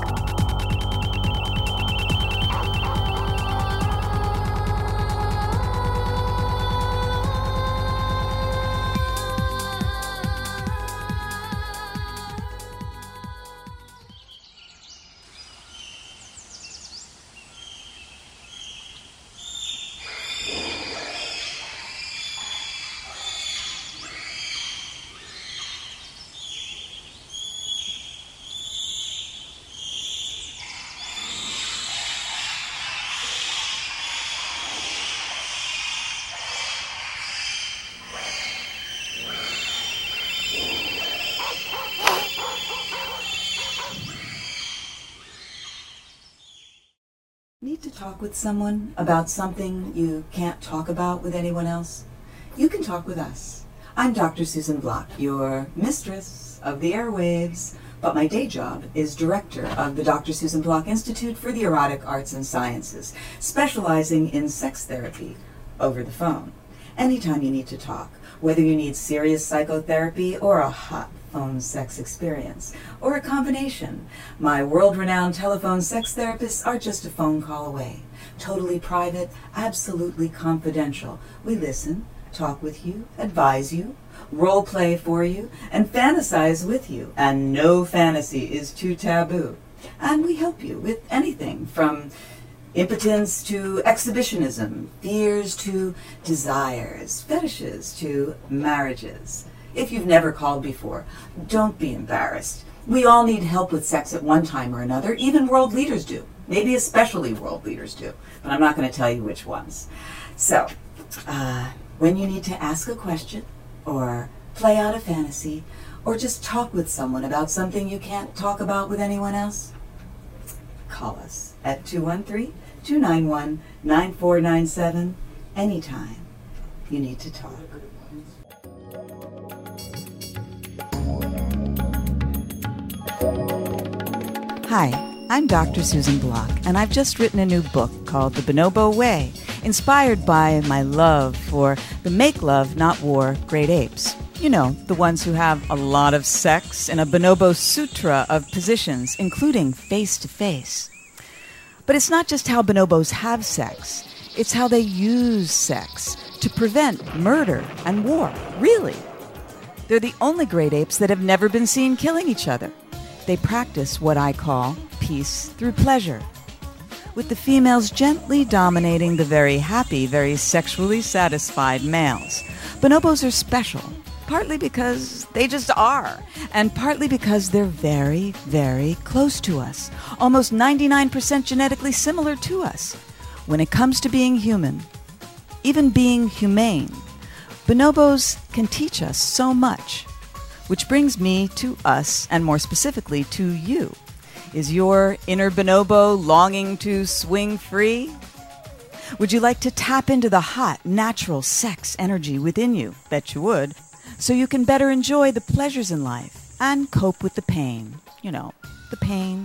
Need to talk with someone about something you can't talk about with anyone else? You can talk with us. I'm Doctor Susan Block, your mistress of the airwaves, but my day job is director of the Doctor Susan Block Institute for the Erotic Arts and Sciences, specializing in sex therapy over the phone. Anytime you need to talk, whether you need serious psychotherapy or a hot phone sex experience, or a combination, my world-renowned telephone sex therapists are just a phone call away. Totally private, absolutely confidential. We listen, talk with you, advise you, role play for you, and fantasize with you. And no fantasy is too taboo. And we help you with anything from impotence to exhibitionism, fears to desires, fetishes to marriages. If you've never called before, don't be embarrassed. We all need help with sex at one time or another. Even world leaders do. Maybe especially world leaders do. But I'm not going to tell you which ones. So, uh, when you need to ask a question, or play out a fantasy, or just talk with someone about something you can't talk about with anyone else, call us at two one three, two nine one, nine four nine seven anytime you need to talk. Hi, I'm Doctor Susan Block, and I've just written a new book called The Bonobo Way, inspired by my love for the make love, not war great apes. You know, the ones who have a lot of sex in a bonobo sutra of positions, including face-to-face. But it's not just how bonobos have sex, it's how they use sex to prevent murder and war, really. They're the only great apes that have never been seen killing each other. They practice what I call peace through pleasure, with the females gently dominating the very happy, very sexually satisfied males. Bonobos are special, partly because they just are, and partly because they're very, very close to us, almost ninety-nine percent genetically similar to us. When it comes to being human, even being humane, bonobos can teach us so much. Which brings me to us, and more specifically to you. Is your inner bonobo longing to swing free? Would you like to tap into the hot, natural sex energy within you? Bet you would. So you can better enjoy the pleasures in life and cope with the pain. You know, the pain.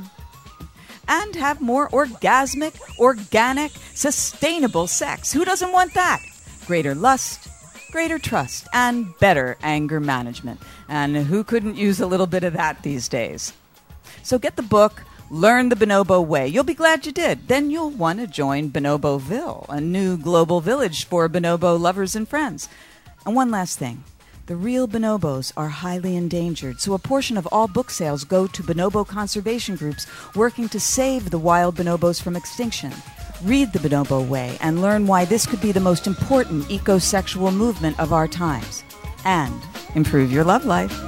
And have more orgasmic, organic, sustainable sex. Who doesn't want that? Greater lust, greater trust, and better anger management. And who couldn't use a little bit of that these days? So get the book, Learn the Bonobo Way. You'll be glad you did. Then you'll want to join Bonoboville, a new global village for bonobo lovers and friends. And one last thing. The real bonobos are highly endangered, so a portion of all book sales go to bonobo conservation groups working to save the wild bonobos from extinction. Read The Bonobo Way and learn why this could be the most important ecosexual movement of our times. And improve your love life.